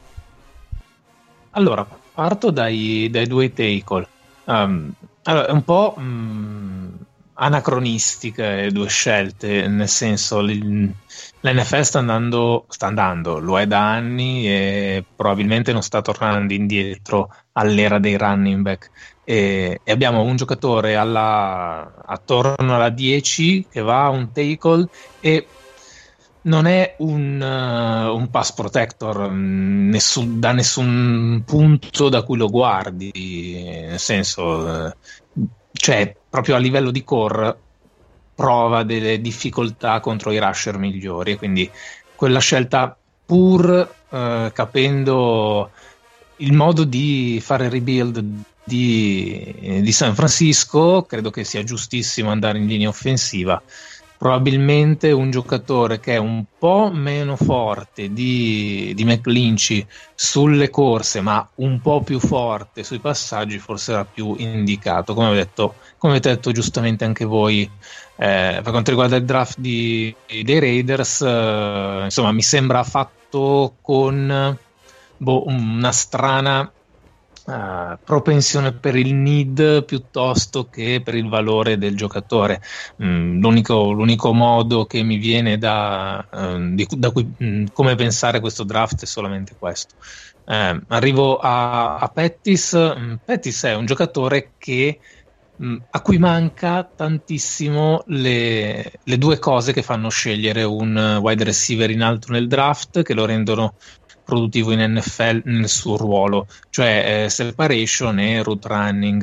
Allora, parto dai due tackle. Allora, è un po' anacronistica le due scelte, nel senso l'NFL sta andando, lo è da anni e probabilmente non sta tornando indietro all'era dei running back, e abbiamo un giocatore attorno alla 10 che va a un tackle e non è un pass protector da nessun punto da cui lo guardi, nel senso, cioè proprio a livello di core prova delle difficoltà contro i rusher migliori, e quindi quella scelta, pur capendo il modo di fare rebuild di San Francisco, credo che sia giustissimo andare in linea offensiva. Probabilmente un giocatore che è un po' meno forte di McGlinchey sulle corse, ma un po' più forte sui passaggi, forse era più indicato, come avete detto giustamente anche voi. Per quanto riguarda il draft dei Raiders, insomma, mi sembra fatto con una strana propensione per il need piuttosto che per il valore del giocatore. L'unico modo che mi viene da cui come pensare questo draft è solamente questo. Arrivo a Pettis. Pettis è un giocatore a cui manca tantissimo le due cose che fanno scegliere un wide receiver in alto nel draft, che lo rendono produttivo in NFL nel suo ruolo, cioè separation e route running.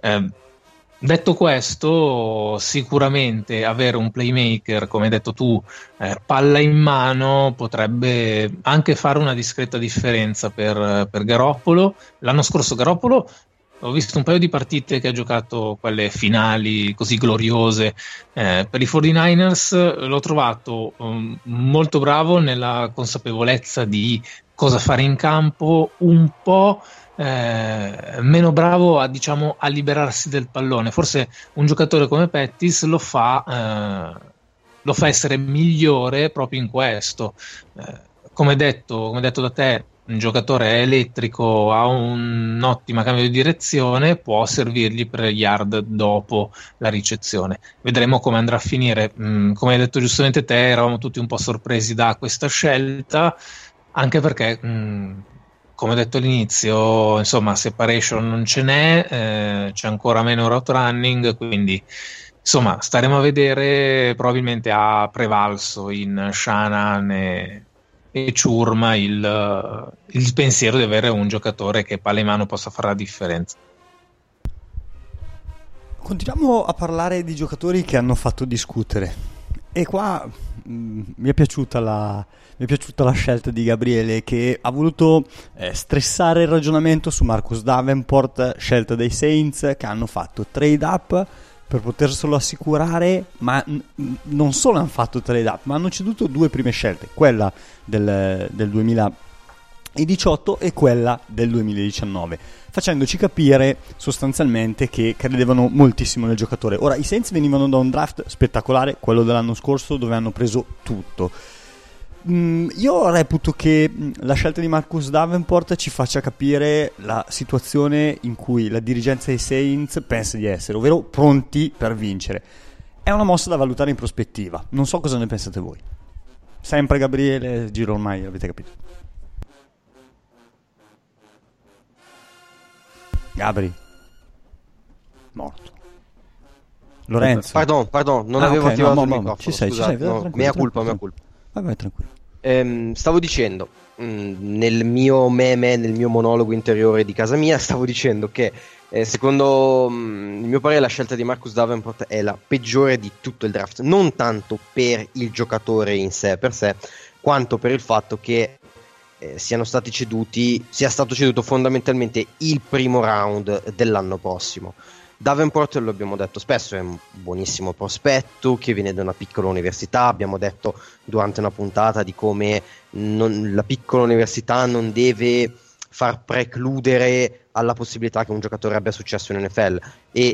Detto questo, sicuramente avere un playmaker, come hai detto tu, palla in mano, potrebbe anche fare una discreta differenza per Garoppolo. L'anno scorso Garoppolo, ho visto un paio di partite che ha giocato, quelle finali così gloriose per i 49ers, l'ho trovato molto bravo nella consapevolezza di cosa fare in campo, un po' meno bravo a liberarsi del pallone. Forse un giocatore come Pettis lo fa essere migliore proprio in questo. Come detto da te, un giocatore elettrico, ha un'ottima cambio di direzione, può servirgli per yard dopo la ricezione. Vedremo come andrà a finire. Come hai detto giustamente te, eravamo tutti un po' sorpresi da questa scelta, anche perché come detto all'inizio, insomma, separation non ce n'è, c'è ancora meno route running, quindi insomma staremo a vedere. Probabilmente ha prevalso in Shanahan e ciurma il pensiero di avere un giocatore che palla in mano possa fare la differenza. Continuiamo a parlare di giocatori che hanno fatto discutere, e qua mi è piaciuta la scelta di Gabriele, che ha voluto stressare il ragionamento su Marcus Davenport, scelta dei Saints, che hanno fatto trade up per poterselo assicurare, ma non solo hanno fatto trade up, ma hanno ceduto 2 prime scelte, quella del 2018 e quella del 2019, facendoci capire sostanzialmente che credevano moltissimo nel giocatore. Ora, i Saints venivano da un draft spettacolare, quello dell'anno scorso, dove hanno preso tutto. Io reputo che la scelta di Marcus Davenport ci faccia capire la situazione in cui la dirigenza dei Saints pensa di essere, ovvero pronti per vincere. È una mossa da valutare in prospettiva. Non so cosa ne pensate voi. Sempre Gabriele, giro ormai, avete capito. Gabri morto. Lorenzo. Pardon, non avevo attivato il microfono. Ci sei, no, mea colpa. Vai, tranquillo. Stavo dicendo, nel mio monologo interiore di casa mia, stavo dicendo che secondo il mio parere la scelta di Marcus Davenport è la peggiore di tutto il draft, non tanto per il giocatore in sé per sé, quanto per il fatto che sia stato ceduto fondamentalmente il primo round dell'anno prossimo. Davenport, lo abbiamo detto spesso, è un buonissimo prospetto che viene da una piccola università. Abbiamo detto durante una puntata di come la piccola università non deve far precludere alla possibilità che un giocatore abbia successo in NFL, e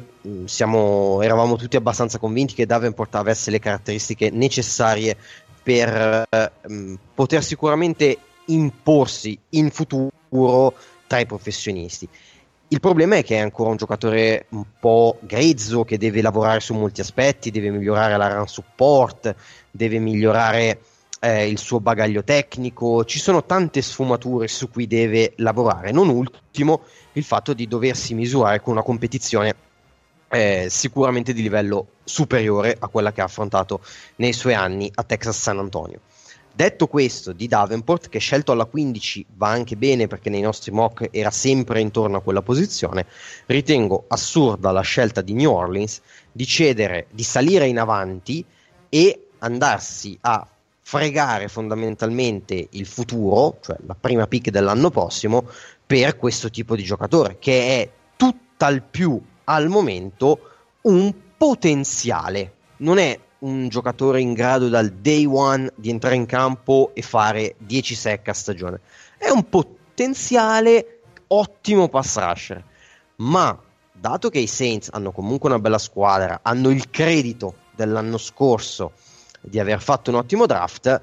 eravamo tutti abbastanza convinti che Davenport avesse le caratteristiche necessarie per poter sicuramente imporsi in futuro tra i professionisti. Il problema è che è ancora un giocatore un po' grezzo, che deve lavorare su molti aspetti, deve migliorare la run support, deve migliorare il suo bagaglio tecnico. Ci sono tante sfumature su cui deve lavorare, non ultimo il fatto di doversi misurare con una competizione sicuramente di livello superiore a quella che ha affrontato nei suoi anni a Texas San Antonio. Detto questo, di Davenport, che scelto alla 15 va anche bene perché nei nostri mock era sempre intorno a quella posizione, ritengo assurda la scelta di New Orleans di salire in avanti e andarsi a fregare fondamentalmente il futuro, cioè la prima pick dell'anno prossimo, per questo tipo di giocatore, che è tutt'al più al momento un potenziale, non è un giocatore in grado dal day one di entrare in campo e fare 10 sack a stagione. È un potenziale ottimo pass rusher, ma dato che i Saints hanno comunque una bella squadra, hanno il credito dell'anno scorso di aver fatto un ottimo draft,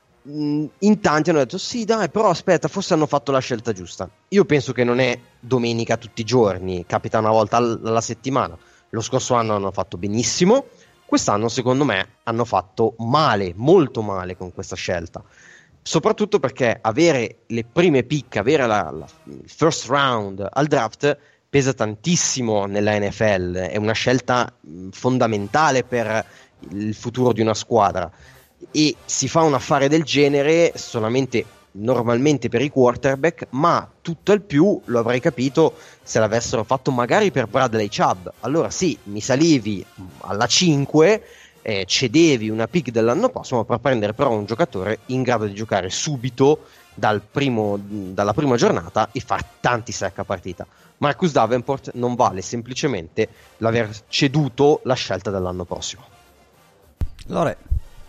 in tanti hanno detto sì dai, però aspetta, forse hanno fatto la scelta giusta. Io penso che non è domenica tutti i giorni, capita una volta alla settimana. Lo scorso anno hanno fatto benissimo, quest'anno secondo me hanno fatto male, molto male con questa scelta, soprattutto perché avere le prime pick, avere il first round al draft pesa tantissimo nella NFL, è una scelta fondamentale per il futuro di una squadra, e si fa un affare del genere solamente normalmente per i quarterback, ma tutto al più lo avrei capito se l'avessero fatto magari per Bradley Chubb. Allora sì, mi salivi alla 5, cedevi una pick dell'anno prossimo per prendere però un giocatore in grado di giocare subito dalla prima giornata e far tanti sack a partita. Marcus Davenport non vale semplicemente l'aver ceduto la scelta dell'anno prossimo. Lore.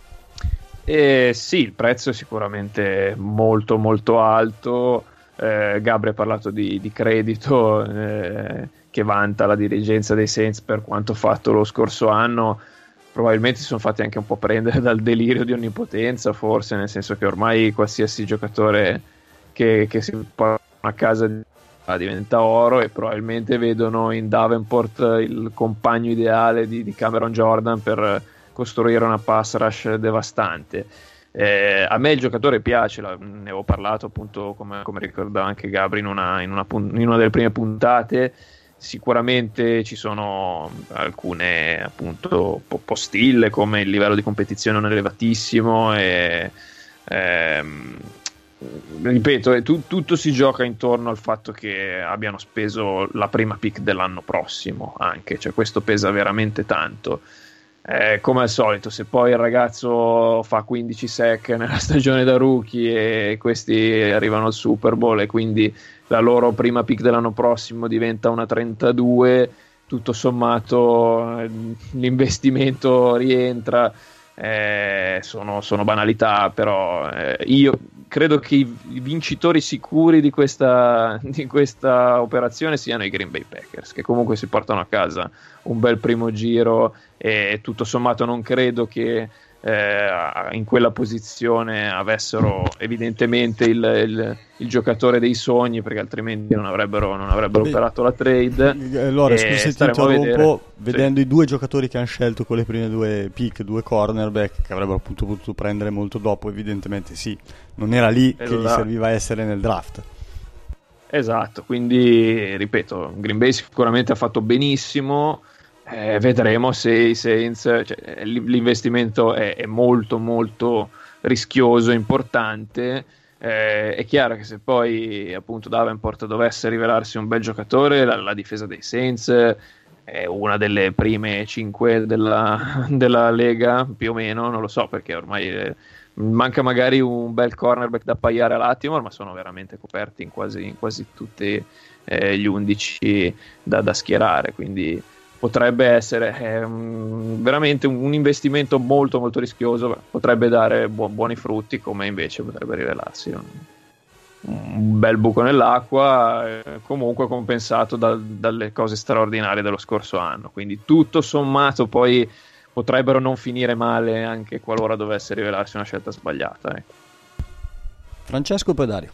Sì, il prezzo è sicuramente molto molto alto. Gabri ha parlato di credito che vanta la dirigenza dei Saints per quanto fatto lo scorso anno. Probabilmente si sono fatti anche un po' prendere dal delirio di onnipotenza, forse, nel senso che ormai qualsiasi giocatore che si porta a casa diventa oro, e probabilmente vedono in Davenport il compagno ideale di Cameron Jordan per costruire una pass rush devastante. A me il giocatore piace, ne avevo parlato appunto come ricordava anche Gabri in una delle prime puntate. Sicuramente ci sono alcune appunto postille, come il livello di competizione non è elevatissimo e Ripeto, tutto si gioca intorno al fatto che abbiano speso la prima pick dell'anno prossimo anche, cioè questo pesa veramente tanto. Come al solito, se poi il ragazzo fa 15 sack nella stagione da rookie e questi arrivano al Super Bowl e quindi la loro prima pick dell'anno prossimo diventa una 32, tutto sommato l'investimento rientra. Sono banalità, però io credo che i vincitori sicuri di questa operazione siano i Green Bay Packers, che comunque si portano a casa un bel primo giro e tutto sommato non credo che in quella posizione avessero evidentemente il giocatore dei sogni, perché altrimenti non avrebbero operato la trade. Allora, scusa se ti interrompo, vedendo i due giocatori che hanno scelto con le prime due pick, due cornerback che avrebbero appunto potuto prendere molto dopo, evidentemente sì, non era lì che gli serviva essere nel draft. Esatto, quindi ripeto, Green Bay sicuramente ha fatto benissimo. Vedremo se i Saints, cioè, l'investimento è molto molto rischioso, importante. È chiaro che se poi appunto Davenport dovesse rivelarsi un bel giocatore, la difesa dei Saints è una delle prime 5 della Lega, più o meno, non lo so, perché ormai manca magari un bel cornerback da appaiare a Latimore, ma sono veramente coperti in quasi tutti gli 11 da schierare, quindi potrebbe essere veramente un investimento molto molto rischioso, potrebbe dare buoni frutti, come invece potrebbe rivelarsi un bel buco nell'acqua, comunque compensato dalle cose straordinarie dello scorso anno, quindi tutto sommato poi potrebbero non finire male anche qualora dovesse rivelarsi una scelta sbagliata. Francesco, poi Dario.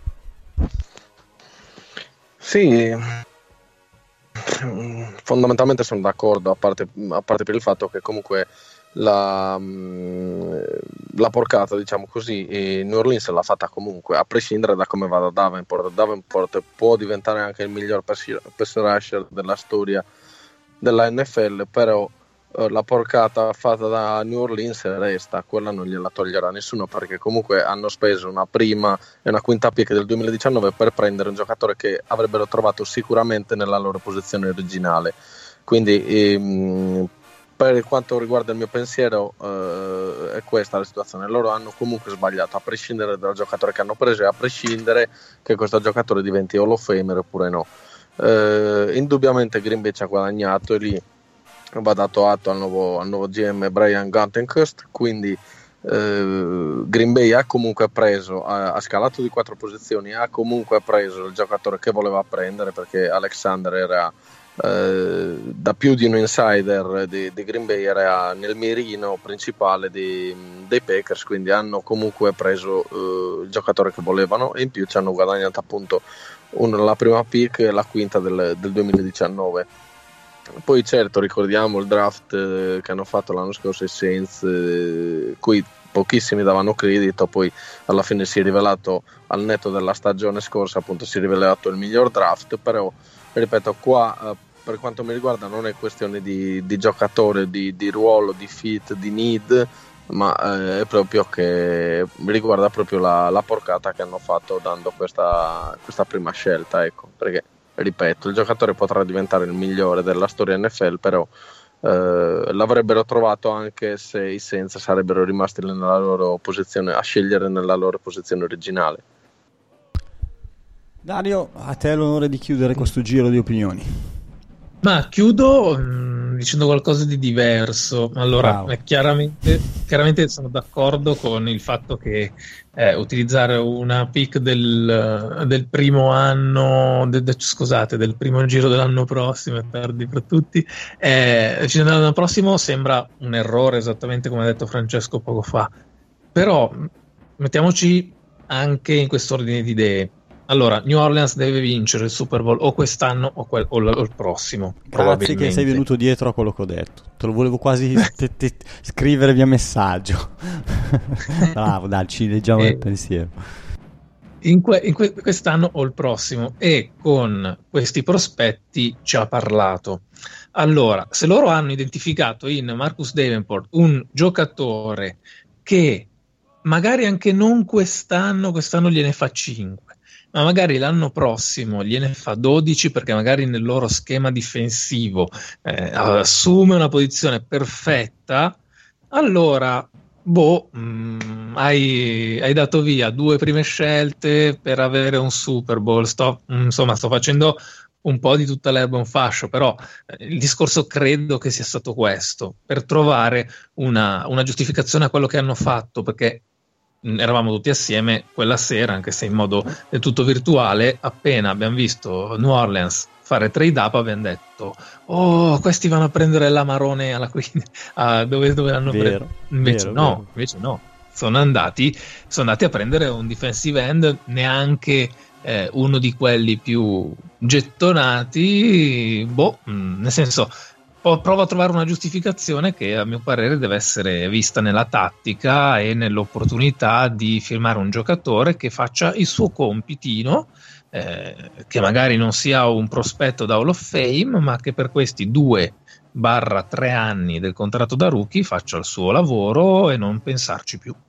Sì, fondamentalmente sono d'accordo, a parte per il fatto che comunque la porcata, diciamo così, New Orleans l'ha fatta comunque, a prescindere da come vada Davenport. Davenport può diventare anche il miglior pass rusher della storia della NFL, però la porcata fatta da New Orleans resta, quella non gliela toglierà nessuno, perché comunque hanno speso una prima e una quinta pick del 2019 per prendere un giocatore che avrebbero trovato sicuramente nella loro posizione originale. Quindi per quanto riguarda il mio pensiero è questa la situazione. Loro hanno comunque sbagliato, a prescindere dal giocatore che hanno preso e a prescindere che questo giocatore diventi Hall of Famer oppure no. Indubbiamente Green Bay ci ha guadagnato e lì va dato atto al nuovo GM Brian Gutekunst, quindi Green Bay ha comunque preso, ha scalato di 4 posizioni, ha comunque preso il giocatore che voleva prendere, perché Alexander era da più di un insider di Green Bay, era nel mirino principale dei Packers, quindi hanno comunque preso il giocatore che volevano e in più ci hanno guadagnato appunto la prima pick e la quinta del 2019. Poi certo ricordiamo il draft che hanno fatto l'anno scorso i Saints, cui pochissimi davano credito, poi alla fine si è rivelato, al netto della stagione scorsa appunto, si è rivelato il miglior draft. Però ripeto, qua per quanto mi riguarda non è questione di giocatore, di ruolo, di fit, di need, ma è proprio che mi riguarda proprio la porcata che hanno fatto dando questa prima scelta, ecco, perché ripeto, il giocatore potrà diventare il migliore della storia NFL, però l'avrebbero trovato anche se i Saints sarebbero rimasti nella loro posizione, a scegliere nella loro posizione originale. Dario, a te l'onore di chiudere questo giro di opinioni. Ma chiudo dicendo qualcosa di diverso. Allora, wow. chiaramente sono d'accordo con il fatto che utilizzare una pick del primo anno, del primo giro dell'anno prossimo, e perdi per tutti, dell'anno prossimo sembra un errore, esattamente come ha detto Francesco poco fa. Però mettiamoci anche in quest'ordine di idee. Allora, New Orleans deve vincere il Super Bowl o quest'anno o il prossimo. Grazie che sei venuto dietro a quello che ho detto. Te lo volevo quasi scrivere via messaggio. Bravo, dai, ci leggiamo il pensiero. Quest'anno o il prossimo, e con questi prospetti ci ha parlato. Allora, se loro hanno identificato in Marcus Davenport un giocatore che magari anche non quest'anno gliene fa 5, ma magari l'anno prossimo gliene fa 12 perché magari nel loro schema difensivo assume una posizione perfetta, allora hai dato via 2 prime scelte per avere un Super Bowl. Sto facendo un po' di tutta l'erba un fascio, però il discorso credo che sia stato questo, per trovare una giustificazione a quello che hanno fatto, perché eravamo tutti assieme quella sera, anche se in modo del tutto virtuale. Appena abbiamo visto New Orleans fare trade up, abbiamo detto questi vanno a prendere l'Amarone alla dove l'hanno preso. Invece no, sono andati a prendere un defensive end, neanche uno di quelli più gettonati, nel senso, provo a trovare una giustificazione che a mio parere deve essere vista nella tattica e nell'opportunità di firmare un giocatore che faccia il suo compitino, che magari non sia un prospetto da Hall of Fame, ma che per questi 2-3 anni del contratto da rookie faccia il suo lavoro e non pensarci più.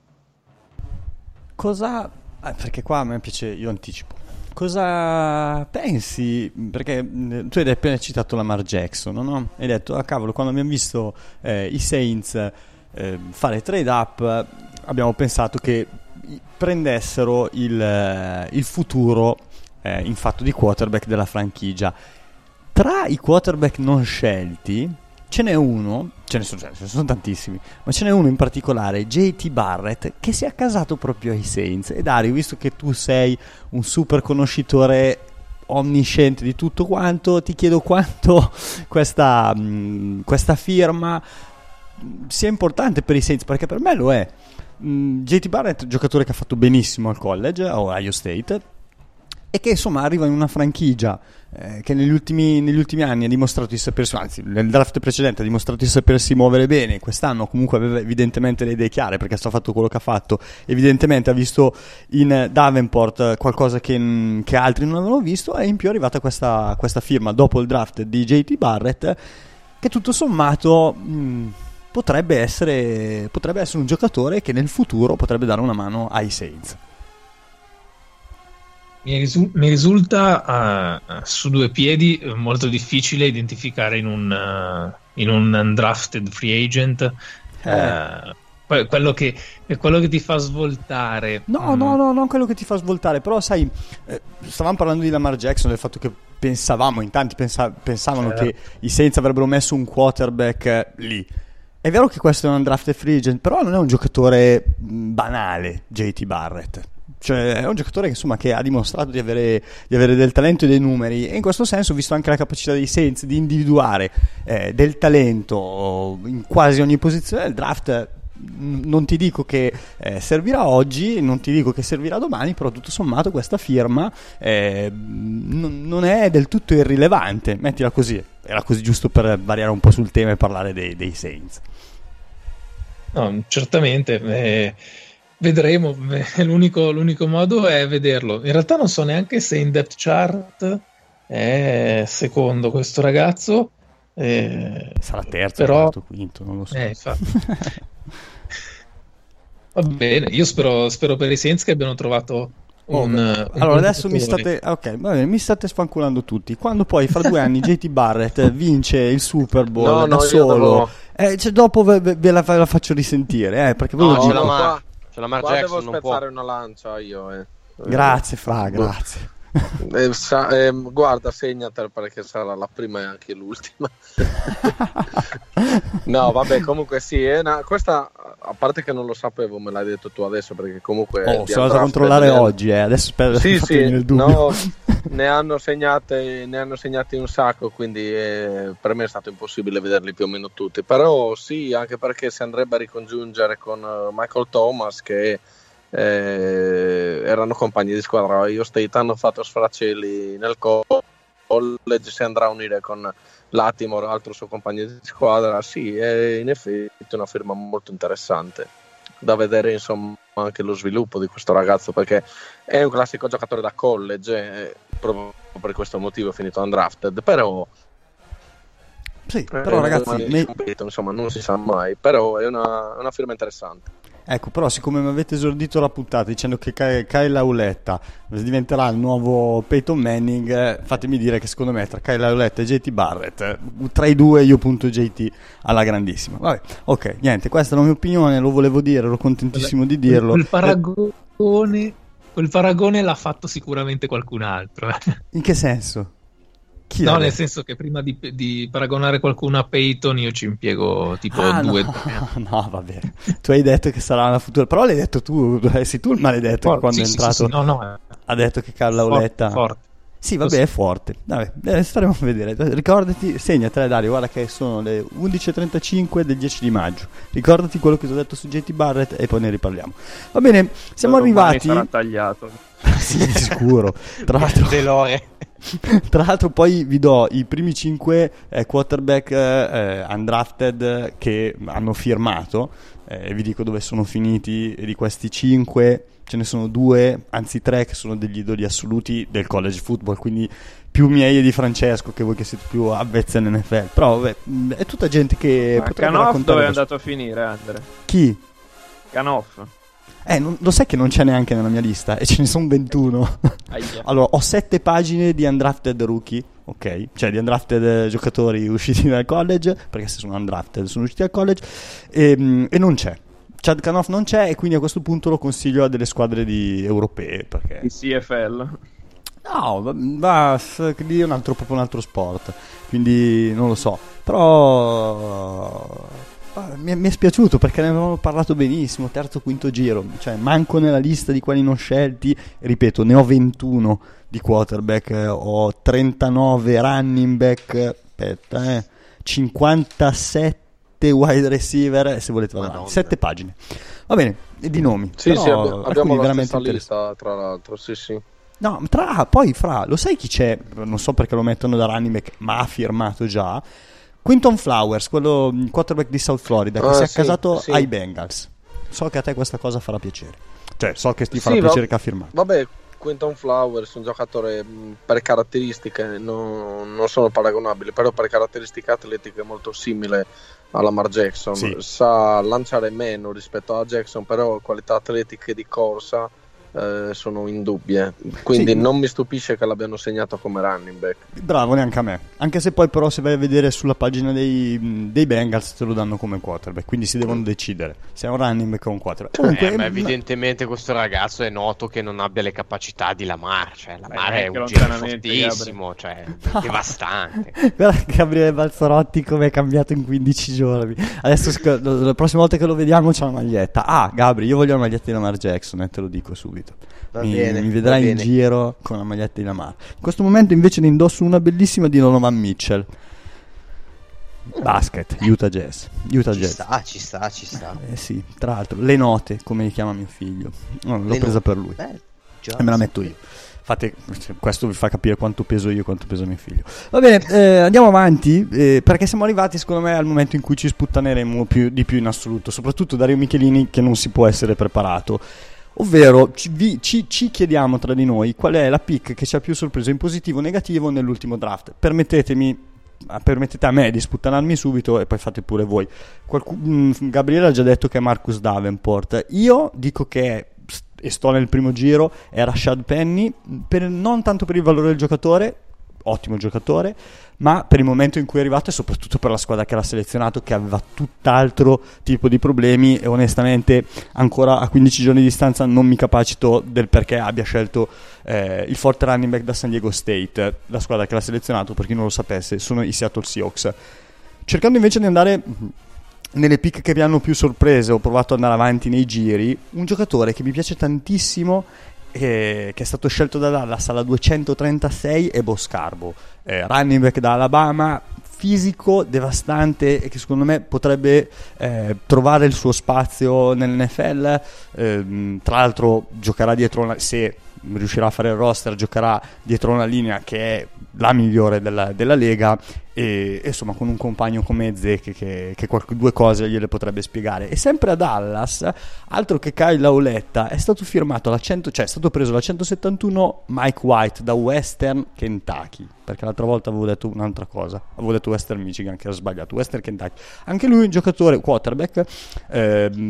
Perché qua a me piace, io anticipo. Cosa pensi? Perché tu hai appena citato Lamar Jackson, no? Hai detto, cavolo, quando abbiamo visto i Saints fare trade up, abbiamo pensato che prendessero il futuro in fatto di quarterback della franchigia. Tra i quarterback non scelti ce n'è uno, ce ne sono tantissimi, ma ce n'è uno in particolare, JT Barrett, che si è accasato proprio ai Saints. E Dario, visto che tu sei un super conoscitore onnisciente di tutto quanto, ti chiedo quanto questa firma sia importante per i Saints, perché per me lo è. JT Barrett, giocatore che ha fatto benissimo al college, a Ohio State, e che insomma arriva in una franchigia che negli ultimi anni ha dimostrato di sapersi, anzi nel draft precedente ha dimostrato di sapersi muovere bene. Quest'anno comunque aveva evidentemente le idee chiare, perché ha fatto quello che ha fatto. Evidentemente ha visto in Davenport qualcosa che altri non avevano visto, e in più è arrivata questa firma dopo il draft di JT Barrett, che tutto sommato potrebbe essere un giocatore che nel futuro potrebbe dare una mano ai Saints. Mi risulta su 2 piedi molto difficile identificare in un undrafted free agent quello che ti fa svoltare. No, non quello che ti fa svoltare, però sai, stavamo parlando di Lamar Jackson, del fatto che in tanti pensavano che i Saints avrebbero messo un quarterback lì. È vero che questo è un undrafted free agent, però non è un giocatore banale, JT Barrett. Cioè è un giocatore che insomma che ha dimostrato di avere del talento e dei numeri, e in questo senso, visto anche la capacità dei Saints di individuare del talento in quasi ogni posizione del draft, non ti dico che servirà oggi, non ti dico che servirà domani, però tutto sommato questa firma non è del tutto irrilevante, mettila così. Era così, giusto per variare un po' sul tema e parlare dei Saints. No, certamente vedremo, l'unico modo è vederlo. In realtà non so neanche se in depth chart è secondo questo ragazzo, sarà terzo, però quarto, quinto, non lo so. Va bene, io spero per i Saints che abbiano trovato allora adesso mi state sfanculando tutti. Quando poi fra 2 anni JT Barrett vince il Super Bowl da solo, dopo ve la faccio risentire, perché voi c'è la Lamar Jackson, devo spezzare una lancia io. Grazie Fra, grazie. Guarda, segnatela, perché sarà la prima e anche l'ultima. No, vabbè, comunque sì, questa, a parte che non lo sapevo, me l'hai detto tu adesso, perché comunque sono andato a controllare oggi, adesso spero il dubbio. No, ne hanno segnati un sacco, quindi per me è stato impossibile vederli più o meno tutti, però sì, anche perché si andrebbe a ricongiungere con Michael Thomas, che erano compagni di squadra Ohio State, hanno fatto sfracelli nel college, si andrà a unire con Latimore, altro suo compagno di squadra. Sì, è in effetti una firma molto interessante da vedere, insomma, anche lo sviluppo di questo ragazzo, perché è un classico giocatore da college, proprio per questo motivo è finito undrafted, però sì, però ragazzi insomma non si sa mai, però è una firma interessante. Ecco, però siccome mi avete esordito la puntata dicendo che Kyle Lauletta diventerà il nuovo Peyton Manning, fatemi dire che secondo me tra Kyle Lauletta e JT Barrett, tra i due io punto JT alla grandissima. Vabbè, ok, niente, questa è la mia opinione, lo volevo dire, ero contentissimo di dirlo. Quel paragone l'ha fatto sicuramente qualcun altro. In che senso? Chi no, l'ha nel detto? senso che prima di paragonare qualcuno a Peyton io ci impiego tipo due. No, vabbè. Tu hai detto che sarà una futura, però l'hai detto tu, sei tu il maledetto che quando è entrato ha detto che Kyle Lauletta forte. Sì, vabbè, è forte. Vabbè, staremo a vedere. Ricordati, segnatela Dario, guarda che sono le 11:35 del 10 di maggio. Ricordati quello che ti ho detto su JT Barrett e poi ne riparliamo. Va bene, siamo arrivati. Sarà tagliato. Sì, di sicuro. Tra l'altro, tra l'altro poi vi do i primi 5 quarterback undrafted che hanno firmato e vi dico dove sono finiti. E di questi 5 ce ne sono 2, anzi 3 che sono degli idoli assoluti del college football, quindi più miei e di Francesco, che voi che siete più avvezzi all'NFL. Però vabbè, è tutta gente che potrebbe Canoff raccontare dove è andato a finire, Andre? Chi? Canoff. Lo sai che non c'è neanche nella mia lista e ce ne sono 21. Allora, ho 7 pagine di undrafted rookie, ok? Cioè di undrafted giocatori usciti dal college, perché se sono undrafted sono usciti dal college, e non c'è. Chad Canoff non c'è e quindi a questo punto lo consiglio a delle squadre europee, perché... Di CFL. No, lì è proprio un altro sport, quindi non lo so. Però... mi è spiaciuto perché ne avevamo parlato benissimo, terzo, quinto giro, cioè manco nella lista di quelli non scelti, ripeto, ne ho 21 di quarterback, ho 39 running back, 57 wide receiver, se volete vado avanti, 7 pagine, va bene, e di nomi. Sì, però, sì, abbiamo la veramente stessa lista, tra l'altro, sì. No, lo sai chi c'è? Non so perché lo mettono da running back, ma ha firmato già Quinton Flowers, quello quarterback di South Florida, che si è accasato ai Bengals. So che a te questa cosa farà piacere. Cioè, so che ti farà piacere che ha firmato. Vabbè, Quinton Flowers, un giocatore per caratteristiche non sono paragonabili, però per caratteristiche atletiche molto simile a Lamar Jackson. Sì. Sa lanciare meno rispetto a Jackson, però qualità atletiche di corsa sono indubbie, quindi non mi stupisce che l'abbiano segnato come running back. Bravo, neanche a me, anche se poi però se vai a vedere sulla pagina dei Bengals te lo danno come quarterback, quindi si devono decidere se è un running back o un quarterback. Comunque, ma evidentemente questo ragazzo è noto che non abbia le capacità di Lamar, cioè Lamar è un giro lontanamente, fortissimo, cioè devastante. Guarda Gabriele Balzarotti come è cambiato in 15 giorni. Adesso la prossima volta che lo vediamo c'è una maglietta. Gabri, io voglio la maglietta di Lamar Jackson, te lo dico subito. Mi vedrai in giro con la maglietta di Lamar. In questo momento invece ne indosso una bellissima di Donovan Mitchell. Basket, Utah Jazz. Ci sta. Sì, tra l'altro le note, come li chiama mio figlio. L'ho presa per lui e me la metto io. Infatti questo vi fa capire quanto peso io e quanto pesa mio figlio. Va bene, andiamo avanti, perché siamo arrivati secondo me al momento in cui ci sputtaneremo di più in assoluto, soprattutto Dario Michelini, che non si può essere preparato. Ovvero ci chiediamo tra di noi qual è la pick che ci ha più sorpreso in positivo o negativo nell'ultimo draft. Permettete a me di sputtanarmi subito e poi fate pure voi. Gabriele ha già detto che è Marcus Davenport. Io dico che e sto nel primo giro è Rashad Penny, non tanto per il valore del giocatore, ottimo giocatore, ma per il momento in cui è arrivato e soprattutto per la squadra che l'ha selezionato, che aveva tutt'altro tipo di problemi, e onestamente ancora a 15 giorni di distanza non mi capacito del perché abbia scelto il forte running back da San Diego State. La squadra che l'ha selezionato, per chi non lo sapesse, sono i Seattle Seahawks. Cercando invece di andare nelle pick che vi hanno più sorprese, ho provato ad andare avanti nei giri. Un giocatore che mi piace tantissimo, che è stato scelto da Dallas alla 236, è Bo Scarborough, running back da Alabama, fisico, devastante, e che secondo me potrebbe trovare il suo spazio nell'NFL. Tra l'altro giocherà dietro, se riuscirà a fare il roster, giocherà dietro una linea che è la migliore della Lega, e insomma con un compagno come Zeke che due cose gliele potrebbe spiegare. E sempre a Dallas, altro che Kyle Lauletta, è stato firmato è stato preso la 171 Mike White da Western Kentucky, perché l'altra volta avevo detto un'altra cosa, avevo detto Western Michigan, che ho sbagliato, Western Kentucky. Anche lui un giocatore quarterback,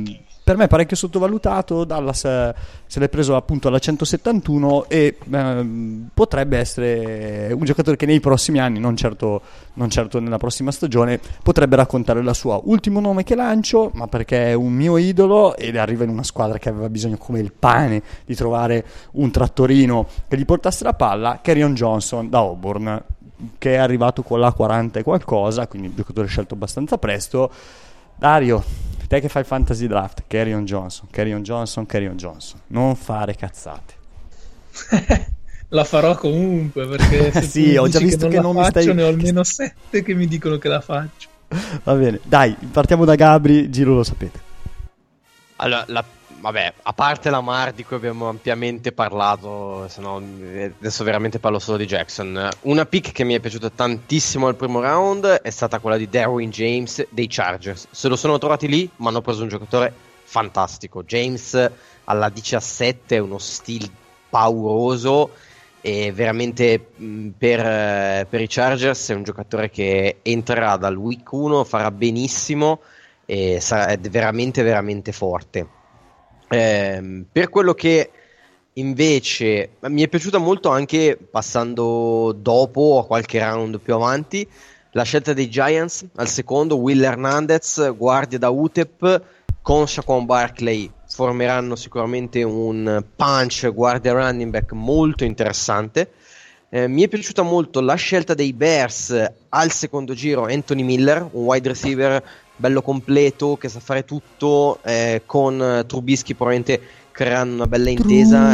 per me parecchio sottovalutato. Dallas se l'è preso appunto alla 171 e potrebbe essere un giocatore che nei prossimi anni, non certo nella prossima stagione, potrebbe raccontare la sua. Ultimo nome che lancio, ma perché è un mio idolo ed arriva in una squadra che aveva bisogno come il pane di trovare un trattorino che gli portasse la palla, Kerryon Johnson da Auburn, che è arrivato con la 40 e qualcosa, quindi un giocatore scelto abbastanza presto. Dario, te che fai fantasy draft, Kerryon Johnson, non fare cazzate. La farò comunque, perché se sì, ho già visto che non mi faccio, ne ho almeno 7 che mi dicono che la faccio. Va bene, dai, partiamo da Gabri, giro lo sapete. Allora, vabbè, a parte Lamar di cui abbiamo ampiamente parlato, se no adesso veramente parlo solo di Jackson. Una pick che mi è piaciuta tantissimo al primo round è stata quella di Derwin James dei Chargers. Se lo sono trovati lì, ma hanno preso un giocatore fantastico. James alla 17 è uno stile pauroso e veramente per i Chargers è un giocatore che entrerà dal week 1, farà benissimo e è veramente veramente forte. Per quello che invece mi è piaciuta molto, anche passando dopo a qualche round più avanti, la scelta dei Giants al secondo, Will Hernandez, guardia da UTEP, con Saquon Barkley formeranno sicuramente un punch guardia running back molto interessante. Mi è piaciuta molto la scelta dei Bears al secondo giro, Anthony Miller, un wide receiver bello completo che sa fare tutto, con Trubisky probabilmente creeranno una bella intesa.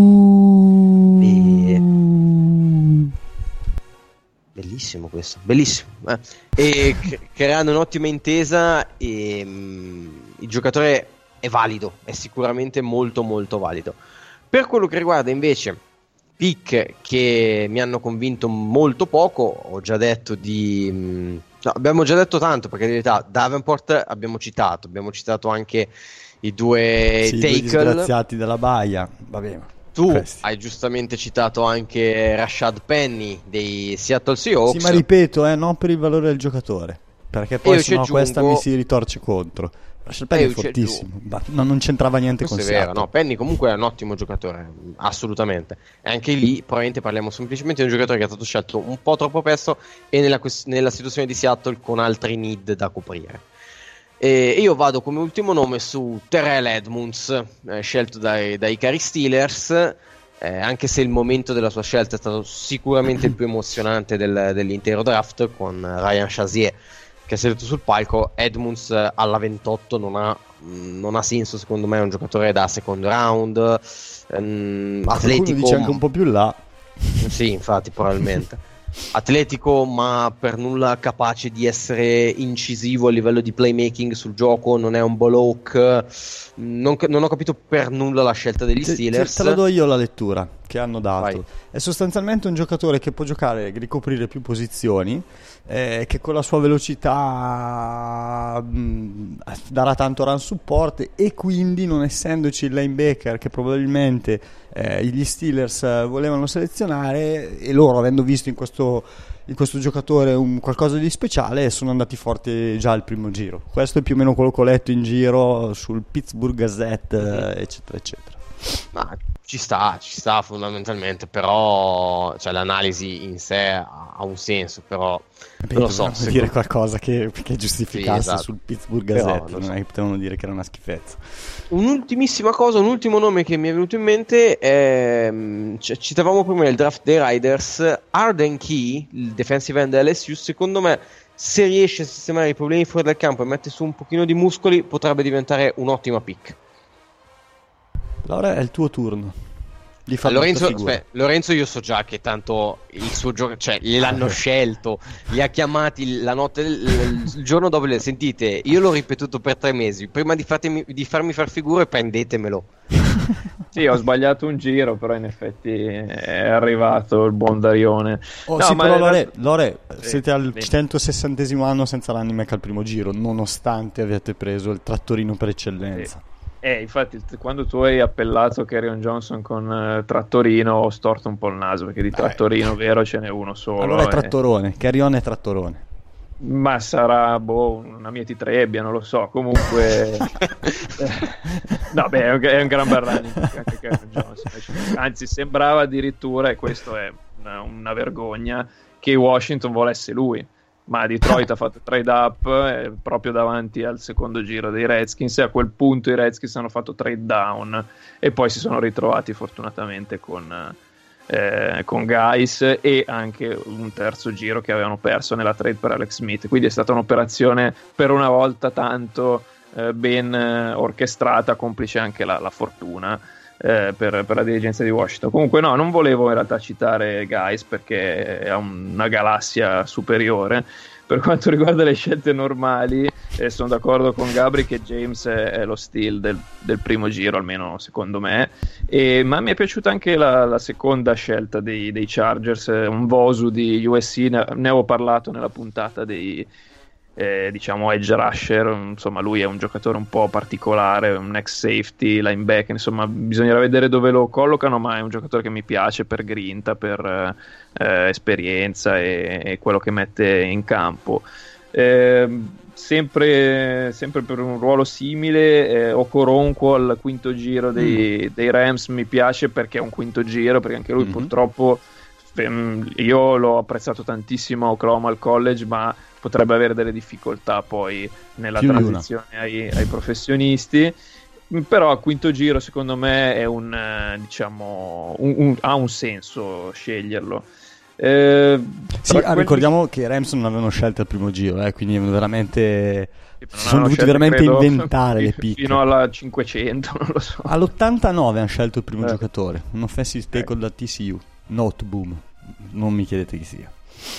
Bellissimo questo, bellissimo. E creeranno un'ottima intesa e il giocatore è valido, è sicuramente molto molto valido. Per quello che riguarda invece pick che mi hanno convinto molto poco, ho già detto no, abbiamo già detto tanto, perché in realtà Davenport abbiamo citato anche i due tackle, due disgraziati della Baia, va bene. Tu Questi. hai giustamente citato anche Rashad Penny dei Seattle Seahawks. Sì, ma ripeto, non per il valore del giocatore, perché poi sennò questa mi si ritorce contro. Rashad Penny è fortissimo, ma non c'entrava niente con Seattle. È vero, no, Penny comunque è un ottimo giocatore, assolutamente. E anche lì probabilmente parliamo semplicemente di un giocatore che è stato scelto un po' troppo presto e nella situazione di Seattle con altri need da coprire. E io vado come ultimo nome su Terrell Edmunds, scelto dai cari Steelers, anche se il momento della sua scelta è stato sicuramente il più emozionante dell'intero draft, con Ryan Shazier che è seduto sul palco. Edmunds alla 28 non ha senso, secondo me. È un giocatore da second round, atletico, dice anche un po' più là. Sì, infatti, probabilmente atletico, ma per nulla capace di essere incisivo a livello di playmaking sul gioco. Non è un ball hawk. Non ho capito per nulla la scelta degli Steelers. Te la do io la lettura che hanno dato. Vai. È sostanzialmente un giocatore che può giocare, ricoprire più posizioni, che con la sua velocità darà tanto run support, e quindi, non essendoci il linebacker che probabilmente gli Steelers volevano selezionare, e loro avendo visto in questo giocatore qualcosa di speciale, sono andati forti già al primo giro. Questo è più o meno quello che ho letto in giro sul Pittsburgh Gazette, eccetera eccetera. Ma ci sta fondamentalmente, però cioè, l'analisi in sé ha un senso, però non lo so, dire qualcosa che giustificasse, sì, esatto, sul Pittsburgh Gazette, non è che potevano dire che era una schifezza. Un'ultimissima cosa, un ultimo nome che mi è venuto in mente è, citavamo prima il draft dei Riders, Arden Key, il defensive end dell'LSU. Secondo me, se riesce a sistemare i problemi fuori dal campo e mette su un pochino di muscoli, potrebbe diventare un'ottima pick. Allora è il tuo turno di fare Lorenzo, io so già che tanto il suo gioco, cioè gliel'hanno scelto, li ha chiamati la notte, il giorno dopo. Le sentite, io l'ho ripetuto per 3 mesi prima di farmi far figure, prendetemelo. Sì, ho sbagliato un giro, però in effetti è arrivato il buon Darione. Sì, però Lore, siete al 160° anno senza l'anime al primo giro, nonostante avete preso il trattorino per eccellenza. Infatti, quando tu hai appellato Kerryon Johnson con trattorino, ho storto un po' il naso, perché di trattorino vero ce n'è uno solo. Allora è trattorone, Kerryon è trattorone. Ma sarà una mietitrebbia, non lo so. Comunque, no, beh, è un gran bel running back anche Kevin Johnson. Anzi, sembrava addirittura, e questo è una vergogna, che Washington volesse lui. Ma Detroit ha fatto trade up proprio davanti al secondo giro dei Redskins, e a quel punto i Redskins hanno fatto trade down e poi si sono ritrovati fortunatamente con Guice e anche un terzo giro che avevano perso nella trade per Alex Smith. Quindi è stata un'operazione per una volta tanto ben orchestrata, complice anche la fortuna per la dirigenza di Washington. Comunque no, non volevo in realtà citare Guice perché è una galassia superiore. Per quanto riguarda le scelte normali, sono d'accordo con Gabri che James è lo steal del primo giro, almeno secondo me, ma mi è piaciuta anche la seconda scelta dei Chargers, un Vosu di USC, ne avevo parlato nella puntata dei diciamo edge rusher. Insomma, lui è un giocatore un po' particolare, un ex safety, linebacker, insomma bisognerà vedere dove lo collocano, ma è un giocatore che mi piace per grinta, per esperienza e quello che mette in campo. Sempre per un ruolo simile, Okoronkwo al quinto giro dei Rams mi piace perché è un quinto giro, perché anche lui purtroppo, io l'ho apprezzato tantissimo a Oklahoma al college, ma potrebbe avere delle difficoltà poi nella transizione ai professionisti. Però a quinto giro secondo me è ha un senso sceglierlo. Ricordiamo che i Rams non avevano scelto al primo giro, quindi veramente si sono dovuti veramente inventare le pick fino alla 500, non lo so. All'89 hanno scelto il primo giocatore, un offensive tackle da TCU, Noteboom, non mi chiedete chi sia.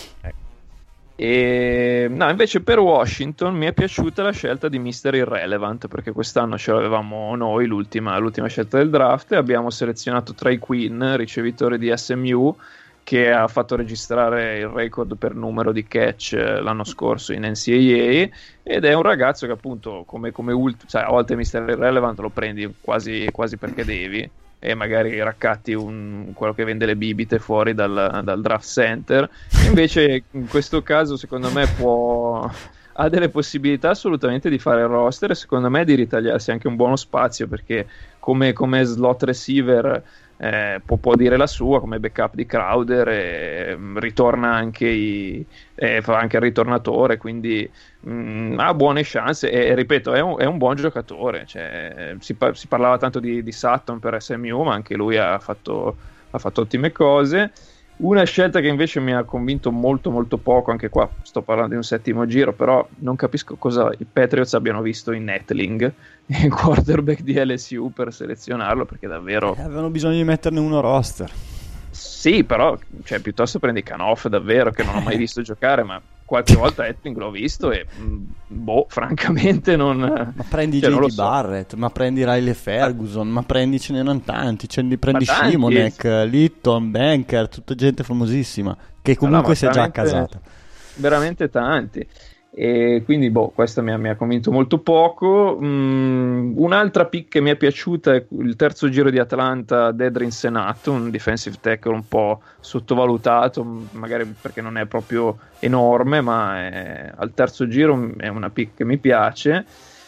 No, invece per Washington mi è piaciuta la scelta di Mr. Irrelevant, perché quest'anno ce l'avevamo noi, l'ultima scelta del draft, e abbiamo selezionato Trey Quinn, ricevitore di SMU, che ha fatto registrare il record per numero di catch l'anno scorso in NCAA, ed è un ragazzo che appunto a volte Mr. Irrelevant lo prendi quasi ha devi, e magari raccatti quello che vende le bibite fuori dal draft center. Invece in questo caso secondo me ha delle possibilità assolutamente di fare il roster, e secondo me di ritagliarsi anche un buono spazio, perché come slot receiver può dire la sua, come backup di Crowder, ritorna anche fa anche il ritornatore, quindi ha buone chance, e ripeto è un buon giocatore. Cioè, si parlava tanto di Sutton per SMU, ma anche lui ha fatto ottime cose. Una scelta che invece mi ha convinto molto molto poco, anche qua sto parlando di un settimo giro, però non capisco cosa i Patriots abbiano visto in Etling, il quarterback di LSU, per selezionarlo, perché davvero avevano bisogno di metterne uno roster. Sì, però piuttosto prendi Canoff, davvero, che non ho mai visto giocare, ma qualche volta Etling l'ho visto e francamente non... Ma prendi J.D. Barrett, ma prendi Riley Ferguson, ma ce n'erano tanti, prendi Simonek, Litton, Banker, tutta gente famosissima che comunque si è già accasata. Veramente tanti. E quindi questo mi ha convinto molto poco. Un'altra pick che mi è piaciuta è il terzo giro di Atlanta, Dedrin Senat, un defensive tackle un po' sottovalutato, magari perché non è proprio enorme, ma al terzo giro è una pick che mi piace.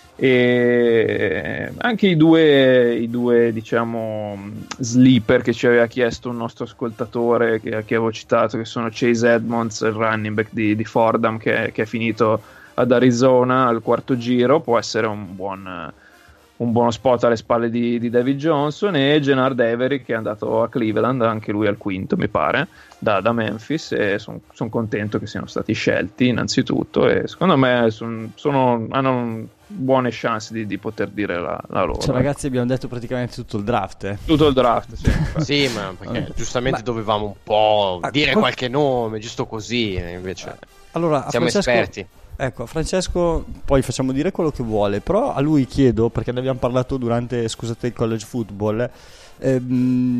E anche i due diciamo sleeper che ci aveva chiesto un nostro ascoltatore, che avevo citato, che sono Chase Edmonds, il running back di Fordham, che è finito ad Arizona al quarto giro, può essere un buono spot alle spalle di David Johnson, e Gennard Avery, che è andato a Cleveland, anche lui al quinto mi pare, da Memphis, e sono contento che siano stati scelti innanzitutto, e secondo me hanno buone chance di poter dire la loro. Cioè, ragazzi, abbiamo detto praticamente tutto il draft, Tutto il draft, sì. Sì, ma perché giustamente dovevamo un po' dire qualche nome, giusto così, invece allora, siamo esperti. Ecco, Francesco, poi facciamo dire quello che vuole, però a lui chiedo, perché ne abbiamo parlato durante, scusate, il college football,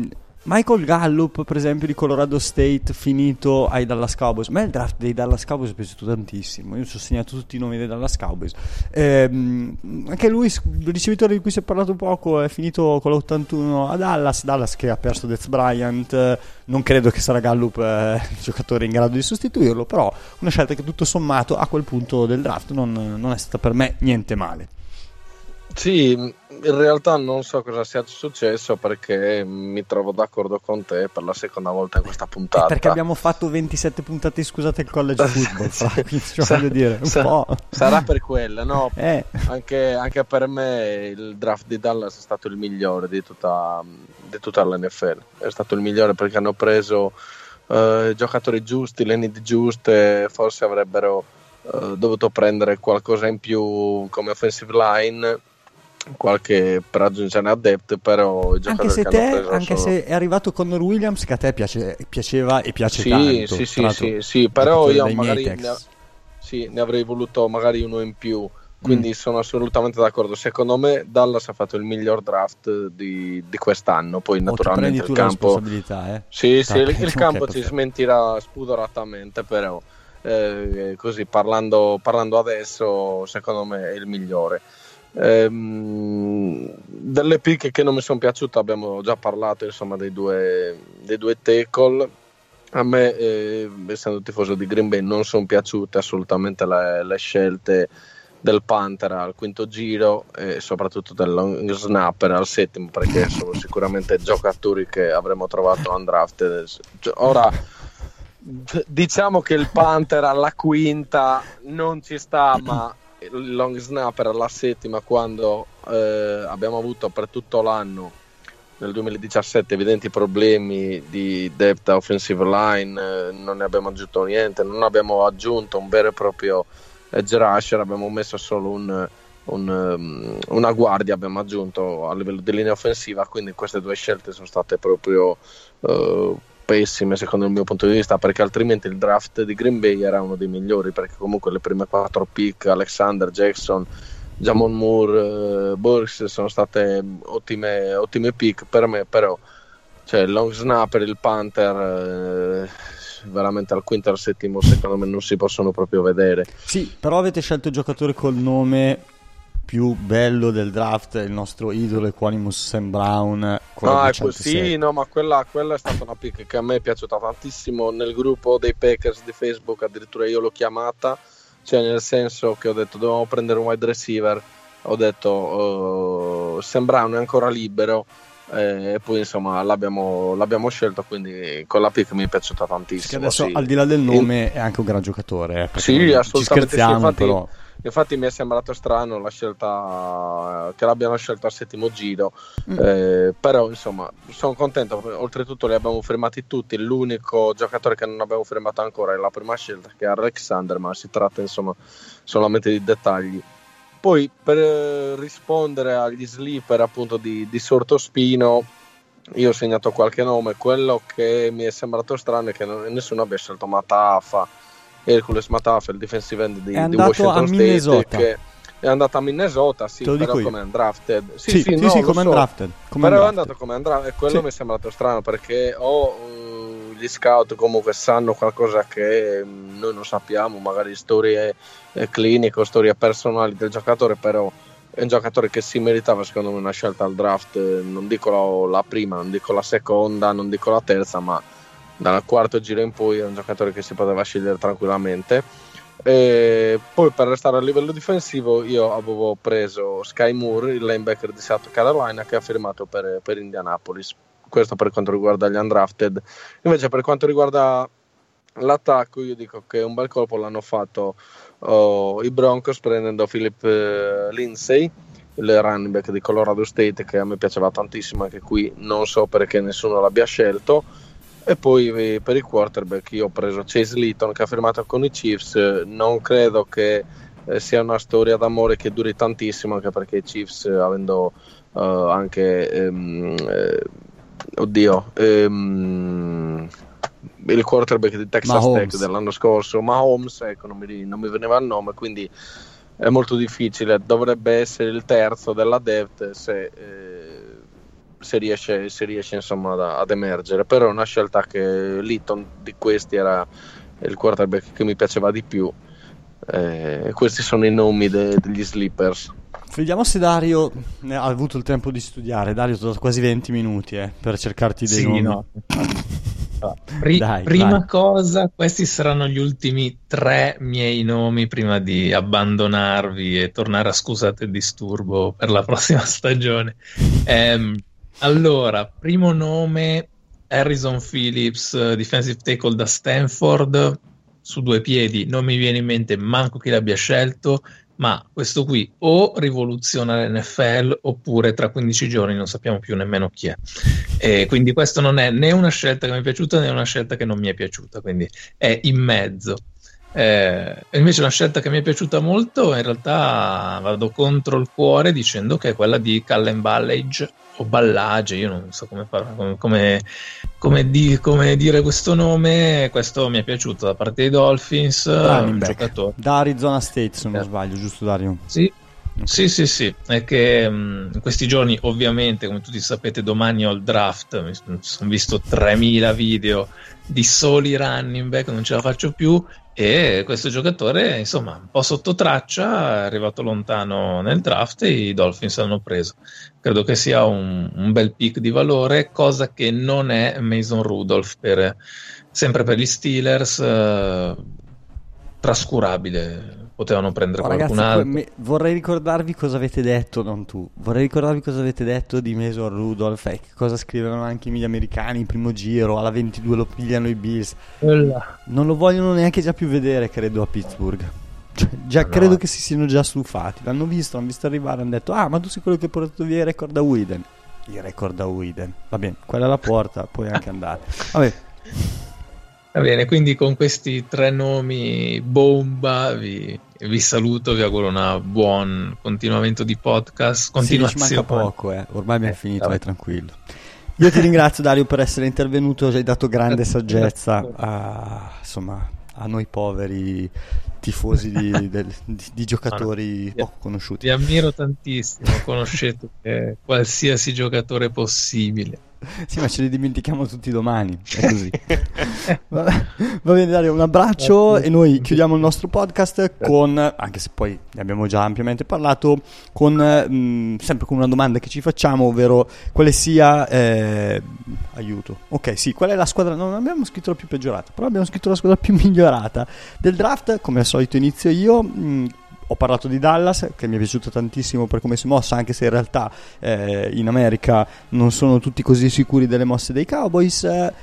Michael Gallup, per esempio, di Colorado State, finito ai Dallas Cowboys. A me il draft dei Dallas Cowboys è piaciuto tantissimo. Io ci ho segnato tutti i nomi dei Dallas Cowboys. Anche lui, il ricevitore di cui si è parlato poco, è finito con l'81 a Dallas che ha perso Dez Bryant. Non credo che sarà Gallup il giocatore in grado di sostituirlo, però una scelta che tutto sommato a quel punto del draft non è stata per me niente male. Sì, in realtà non so cosa sia successo, perché mi trovo d'accordo con te per la seconda volta in questa puntata. Perché abbiamo fatto 27 puntate, scusate, il college football, voglio dire, un po'. Sarà per quella, no? Anche per me il draft di Dallas è stato il migliore di tutta l'NFL. È stato il migliore perché hanno preso giocatori giusti, le need giuste, forse avrebbero dovuto prendere qualcosa in più come offensive line, qualche per aggiungere a depth, però anche se è arrivato Connor Williams, che a te piaceva e piace tanto. Sì, però io magari ne avrei voluto magari uno in più, quindi sono assolutamente d'accordo. Secondo me Dallas ha fatto il miglior draft di quest'anno. Poi naturalmente il campo il campo ci smentirà spudoratamente, però così parlando adesso, secondo me è il migliore. Delle pick che non mi sono piaciute abbiamo già parlato, insomma, dei due tackle. A me, essendo tifoso di Green Bay, non sono piaciute assolutamente le scelte del Panther al quinto giro e soprattutto del long snapper al settimo, perché sono sicuramente giocatori che avremmo trovato undrafted. Ora, diciamo che il Panther alla quinta non ci sta, ma il long snapper alla settima, quando abbiamo avuto per tutto l'anno nel 2017 evidenti problemi di depth offensive line, non ne abbiamo aggiunto niente, non abbiamo aggiunto un vero e proprio edge rusher, abbiamo messo solo una guardia, abbiamo aggiunto a livello di linea offensiva, quindi queste due scelte sono state proprio pessime secondo il mio punto di vista, perché altrimenti il draft di Green Bay era uno dei migliori, perché comunque le prime 4 pick, Alexander, Jackson, Jamon Moore, Burks, sono state ottime pick per me, però cioè il long snapper, il Panther veramente al quinto e al settimo secondo me non si possono proprio vedere. Sì, però avete scelto il giocatore col nome più bello del draft, il nostro idolo Equanimus Sam Brown. Ma quella è stata una pick che a me è piaciuta tantissimo. Nel gruppo dei Packers di Facebook addirittura io l'ho chiamata, cioè nel senso che ho detto dovevamo prendere un wide receiver, ho detto Sam Brown è ancora libero, e poi insomma l'abbiamo scelto, quindi con la pick mi è piaciuta tantissimo. Che adesso al di là del nome è anche un gran giocatore, sì, assolutamente, ci scherziamo, infatti mi è sembrato strano la scelta, che l'abbiano scelto al settimo giro, però insomma sono contento. Oltretutto li abbiamo firmati tutti, l'unico giocatore che non abbiamo firmato ancora è la prima scelta, che è Alexander, ma si tratta insomma solamente di dettagli. Poi per rispondere agli sleeper appunto di Sortospino, io ho segnato qualche nome. Quello che mi è sembrato strano è che nessuno abbia scelto Matafa, Hercules Matafa, il defensive end di Washington State, che è andato a Minnesota, sì, però come undrafted. Sì, come undrafted. Però è andato come undrafted, e quello mi è sembrato strano, perché gli scout comunque sanno qualcosa che noi non sappiamo, magari storie cliniche o storie personali del giocatore, però è un giocatore che si meritava secondo me una scelta al draft, non dico la prima, non dico la seconda, non dico la terza, ma dal quarto giro in poi è un giocatore che si poteva scegliere tranquillamente. E poi per restare a livello difensivo io avevo preso Sky Moore, il linebacker di South Carolina, che ha firmato per Indianapolis. Questo per quanto riguarda gli undrafted. Invece per quanto riguarda l'attacco, io dico che un bel colpo l'hanno fatto i Broncos prendendo Philip Lindsay, il running back di Colorado State, che a me piaceva tantissimo, anche qui non so perché nessuno l'abbia scelto. E poi per il quarterback io ho preso Chase Litton, che ha firmato con i Chiefs. Non credo che sia una storia d'amore che duri tantissimo, anche perché i Chiefs, avendo anche il quarterback di Texas Tech dell'anno scorso, Mahomes, ecco, non mi veniva il nome, quindi è molto difficile. Dovrebbe essere il terzo della depth se se riesce insomma ad emergere. Però è una scelta che Litton di questi era il quarterback che mi piaceva di più. Questi sono i nomi degli sleepers. Vediamo se Dario ha avuto il tempo di studiare. Dario, ti ho dato quasi 20 minuti per cercarti dei nomi. No. Prima cosa, questi saranno gli ultimi 3 miei nomi prima di abbandonarvi e tornare a Scusate il disturbo per la prossima stagione. Allora, primo nome, Harrison Phillips, defensive tackle da Stanford, su 2 piedi, non mi viene in mente manco chi l'abbia scelto, ma questo qui o rivoluziona l'NFL oppure tra 15 giorni non sappiamo più nemmeno chi è. E quindi questo non è né una scelta che mi è piaciuta né una scelta che non mi è piaciuta, quindi è in mezzo. Invece una scelta che mi è piaciuta molto, in realtà vado contro il cuore dicendo che è quella di Cullen Ballage o Ballage, io non so come dire questo nome. Questo mi è piaciuto da parte dei Dolphins, un giocatore da Arizona State, se non sbaglio, giusto Dario? Sì. Okay. Sì, è che in questi giorni, ovviamente, come tutti sapete, domani ho il draft, mi sono visto 3000 video di soli running back, non ce la faccio più, e questo giocatore, insomma, un po' sotto traccia, è arrivato lontano nel draft e i Dolphins l'hanno preso. Credo che sia un bel pick di valore, cosa che non è Mason Rudolph, sempre per gli Steelers, trascurabile. Potevano prendere qualcun altro. Vorrei ricordarvi cosa avete detto, non tu. Vorrei ricordarvi cosa avete detto di Mason Rudolph e che cosa scrivevano anche i media americani in primo giro. Alla 22 lo pigliano i Bills. Non lo vogliono neanche già più vedere, credo, a Pittsburgh. Cioè, credo che si siano già stufati. L'hanno visto arrivare, hanno detto: ah, ma tu sei quello che ha portato via il record da Whedon. Il record da Whedon. Va bene, quella è la porta, puoi anche andare. Vabbè. Va bene, quindi con questi 3 nomi bomba vi saluto, vi auguro un buon continuamento di podcast. Continuazione. Sì, ci manca poco, ormai abbiamo finito, vai tranquillo. Io ti ringrazio, Dario, per essere intervenuto, ci hai dato grande saggezza a noi poveri tifosi di giocatori poco conosciuti. Vi ammiro tantissimo, conoscete qualsiasi giocatore possibile. Sì, ma ce li dimentichiamo tutti domani, è così. Va bene, Dario, un abbraccio e noi chiudiamo il nostro podcast con, anche se poi ne abbiamo già ampiamente parlato, con sempre con una domanda che ci facciamo, ovvero quale sia aiuto. Ok, sì, qual è la squadra? Non abbiamo scritto la più peggiorata, però abbiamo scritto la squadra più migliorata del draft. Come al solito inizio io. Ho parlato di Dallas, che mi è piaciuto tantissimo per come si è mossa, anche se in realtà in America non sono tutti così sicuri delle mosse dei Cowboys.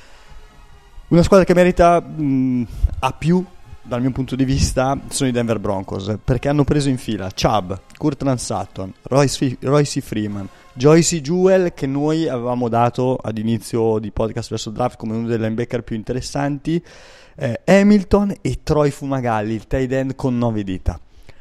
Una squadra che merita a più, dal mio punto di vista, sono i Denver Broncos, perché hanno preso in fila Chubb, Courtland Sutton, Royce Freeman, Joyce Jewell, che noi avevamo dato ad inizio di podcast verso il draft come uno dei linebacker più interessanti, Hamilton e Troy Fumagalli, il tight end con 9 dita.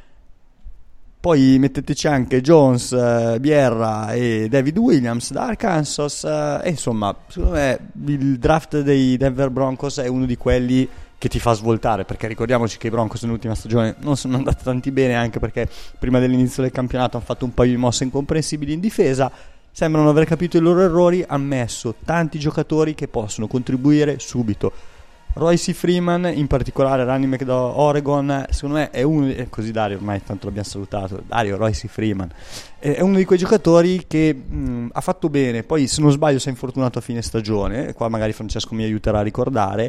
Poi metteteci anche Jones, Bierra e David Williams da Arkansas, e insomma, secondo me il draft dei Denver Broncos è uno di quelli che ti fa svoltare, perché ricordiamoci che i Broncos nell'ultima stagione non sono andati tanti bene, anche perché prima dell'inizio del campionato hanno fatto un paio di mosse incomprensibili in difesa. Sembrano aver capito i loro errori, hanno messo tanti giocatori che possono contribuire subito. Royce Freeman, in particolare running back da Oregon, secondo me è uno, così Dario, ormai tanto l'abbiamo salutato, Dario, Royce Freeman è uno di quei giocatori che ha fatto bene. Poi, se non sbaglio, si è infortunato a fine stagione, qua magari Francesco mi aiuterà a ricordare,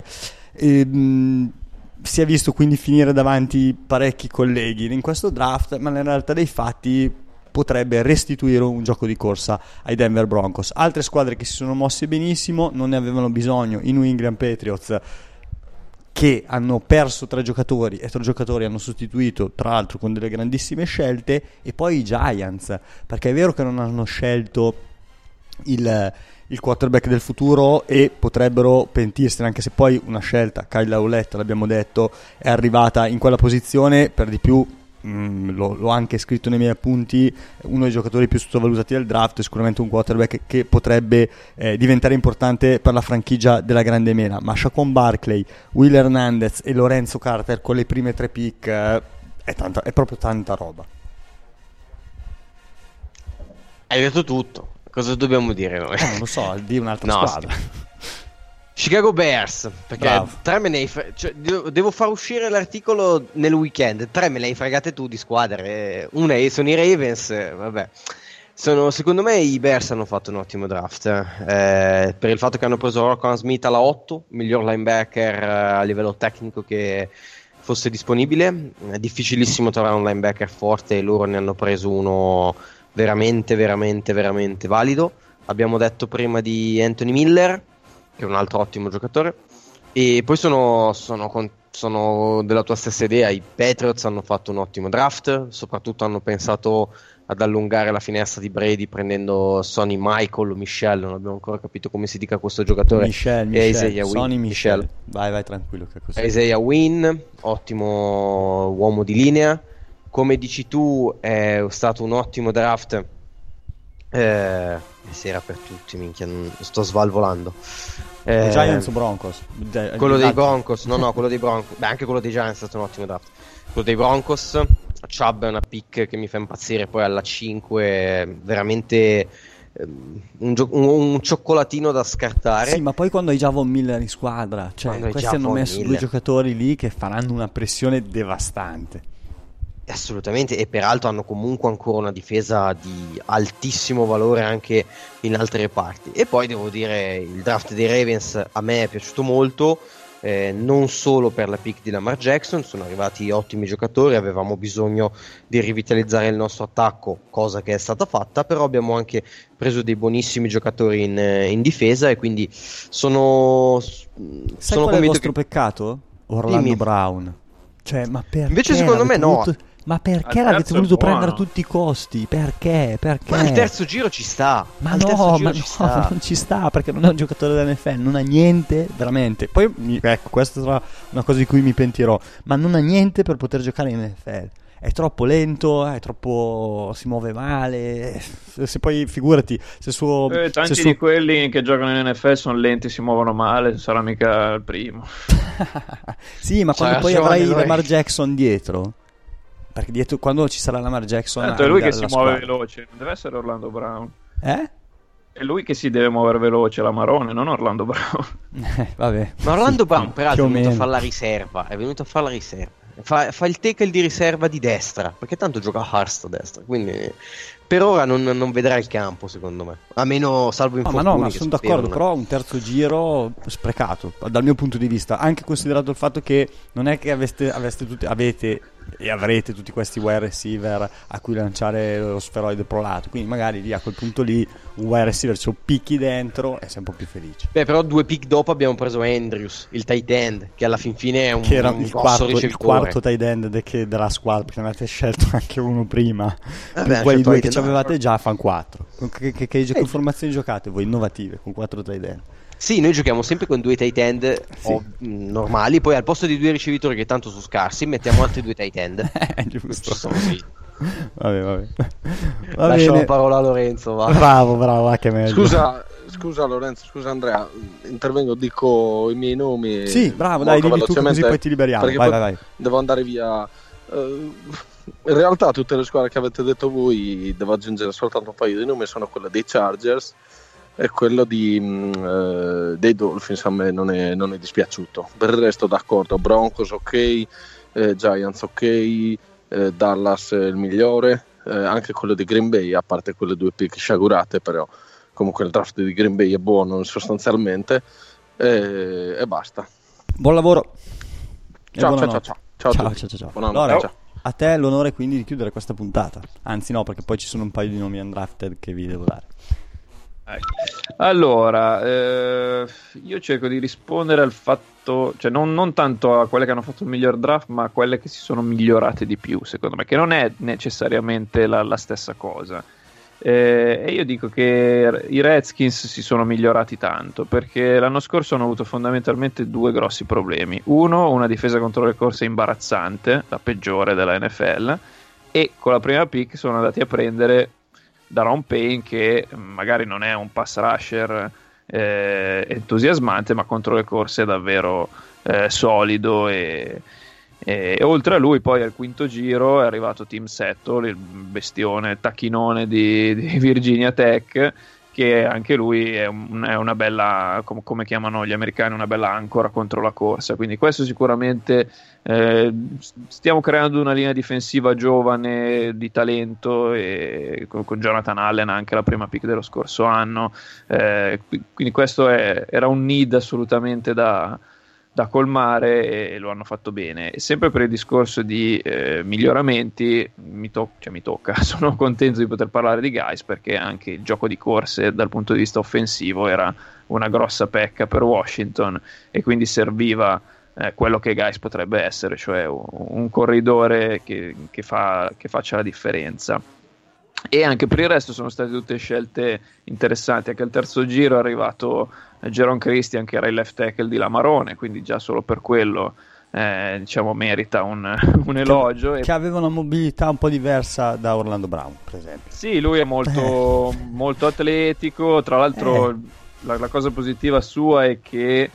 si è visto quindi finire davanti parecchi colleghi in questo draft, ma nella realtà dei fatti potrebbe restituire un gioco di corsa ai Denver Broncos. Altre squadre che si sono mosse benissimo, non ne avevano bisogno, i New England Patriots, che hanno perso 3 giocatori e 3 giocatori hanno sostituito, tra l'altro con delle grandissime scelte, e poi i Giants, perché è vero che non hanno scelto il quarterback del futuro e potrebbero pentirsene, anche se poi una scelta, Kyle Lauletta, l'abbiamo detto, è arrivata in quella posizione, per di più l'ho anche scritto nei miei appunti, uno dei giocatori più sottovalutati del draft, è sicuramente un quarterback che potrebbe diventare importante per la franchigia della grande mela. Ma Saquon Barkley, Will Hernandez e Lorenzo Carter con le prime 3 pick è proprio tanta roba. Hai detto tutto. Cosa dobbiamo dire noi? Non lo so, di un'altra No, squadra. Chicago Bears, perché Bravo. 3 me ne hai devo far uscire l'articolo nel weekend, 3 me le hai fregate tu di squadre, sono i Ravens, vabbè. Secondo me i Bears hanno fatto un ottimo draft, per il fatto che hanno preso Roquan Smith alla 8, miglior linebacker a livello tecnico che fosse disponibile. È difficilissimo trovare un linebacker forte e loro ne hanno preso uno veramente valido. Abbiamo detto prima di Anthony Miller, che è un altro ottimo giocatore, e poi sono della tua stessa idea. I Patriots hanno fatto un ottimo draft, soprattutto hanno pensato ad allungare la finestra di Brady prendendo Sonny Michel o Michel, non abbiamo ancora capito come si dica questo giocatore. Michel, Sonny Michel. Vai tranquillo che è così. Isaiah Wynn, ottimo uomo di linea. Come dici tu, è stato un ottimo draft. Sera per tutti, minchia, sto svalvolando. Giants o Broncos? Quello dei Broncos, no, quello dei Broncos. Beh, anche quello dei Giants è stato un ottimo draft. Quello dei Broncos, Chubb è una pick che mi fa impazzire. Poi alla 5, veramente un cioccolatino da scartare. Sì, ma poi quando hai già Von Miller in squadra, cioè questi hanno messo due giocatori lì che faranno una pressione devastante. Assolutamente, e peraltro hanno comunque ancora una difesa di altissimo valore anche in altre parti. E poi devo dire, il draft dei Ravens a me è piaciuto molto, non solo per la pick di Lamar Jackson, sono arrivati ottimi giocatori, avevamo bisogno di rivitalizzare il nostro attacco, cosa che è stata fatta, però abbiamo anche preso dei buonissimi giocatori in difesa, e quindi sono qual è il vostro peccato? Orlando Brown. Cioè, ma perché? Invece secondo me no. Ma perché l'avete voluto prendere a tutti i costi? Perché? Ma al terzo giro ci sta. Ma no, non ci sta, perché non è un giocatore dell'NFL, non ha niente, veramente. Poi, ecco, questa sarà una cosa di cui mi pentirò, ma non ha niente per poter giocare in NFL. È troppo lento, si muove male. Se poi figurati se tanti di quelli che giocano in NFL sono lenti, si muovono male, sarà mica il primo. Sì, ma quando poi avrai Lamar Jackson dietro, perché dietro, quando ci sarà Lamar Jackson, è lui che si muove veloce, non deve essere Orlando Brown. È lui che si deve muovere veloce, la Marone, non Orlando Brown. Vabbè. Ma Orlando Brown peraltro è venuto a fare la riserva, fa il tackle di riserva di destra, perché tanto gioca a Hurst a destra, quindi per ora non vedrà il campo, secondo me, a meno salvo infortuni. Ma sono d'accordo, però un terzo giro sprecato dal mio punto di vista, anche considerato il fatto che non è che avete e avrete tutti questi wide receiver a cui lanciare lo sferoide pro lato, quindi magari lì a quel punto lì un wide receiver ce lo picchi dentro e sei un po' più felice. Beh, però 2 pick dopo abbiamo preso Andrews, il tight end, che alla fin fine è un il quarto tight end della squadra, perché ne avete scelto anche uno prima. Quelli due che ci avevate già fanno 4. Che formazioni giocate voi innovative con 4 tight end? Sì, noi giochiamo sempre con 2 tight end normali, poi al posto di 2 ricevitori che tanto sono scarsi mettiamo altri 2 tight end. Giusto. Vabbè. Lascio la parola a Lorenzo, va. Bravo, che meglio. Scusa Lorenzo, scusa Andrea, intervengo, dico i miei nomi. Sì, bravo, dai, dimmi tu così poi ti liberiamo. Vai. Devo andare via. In realtà tutte le squadre che avete detto voi, devo aggiungere soltanto un paio di nomi, sono quelle dei Chargers e quello dei Dolphins. A me non è dispiaciuto. Per il resto d'accordo, Broncos ok, Giants ok, Dallas il migliore, anche quello di Green Bay, a parte quelle 2 pick sciagurate, però comunque il draft di Green Bay è buono sostanzialmente, e basta. Buon lavoro. Ciao. Allora, a te l'onore quindi di chiudere questa puntata. Anzi no, perché poi ci sono un paio di nomi undrafted che vi devo dare. Allora, io cerco di rispondere al fatto, cioè non tanto a quelle che hanno fatto il miglior draft, ma a quelle che si sono migliorate di più, secondo me, che non è necessariamente la stessa cosa. E io dico che i Redskins si sono migliorati tanto, perché l'anno scorso hanno avuto fondamentalmente 2 grossi problemi. Uno, una difesa contro le corse imbarazzante, la peggiore della NFL, e con la prima pick sono andati a prendere Daron Payne, che magari non è un pass rusher entusiasmante, ma contro le corse è davvero solido, e oltre a lui poi al quinto giro è arrivato Tim Settle, il bestione tacchinone di Virginia Tech, che anche lui è una bella, come chiamano gli americani, una bella ancora contro la corsa. Quindi questo sicuramente, stiamo creando una linea difensiva giovane di talento, e con Jonathan Allen, anche la prima pick dello scorso anno, quindi questo era un need assolutamente da colmare, e lo hanno fatto bene. E sempre per il discorso di miglioramenti, mi tocca, sono contento di poter parlare di Guice, perché anche il gioco di corse dal punto di vista offensivo era una grossa pecca per Washington, e quindi serviva quello che Guice potrebbe essere, cioè un corridore che faccia la differenza. E anche per il resto sono state tutte scelte interessanti. Anche al terzo giro è arrivato Jaron Christian, che era il left tackle di Lamarone, quindi già solo per quello merita un elogio. Che aveva una mobilità un po' diversa da Orlando Brown, per esempio. Sì, lui è molto, molto atletico. Tra l'altro la cosa positiva sua è che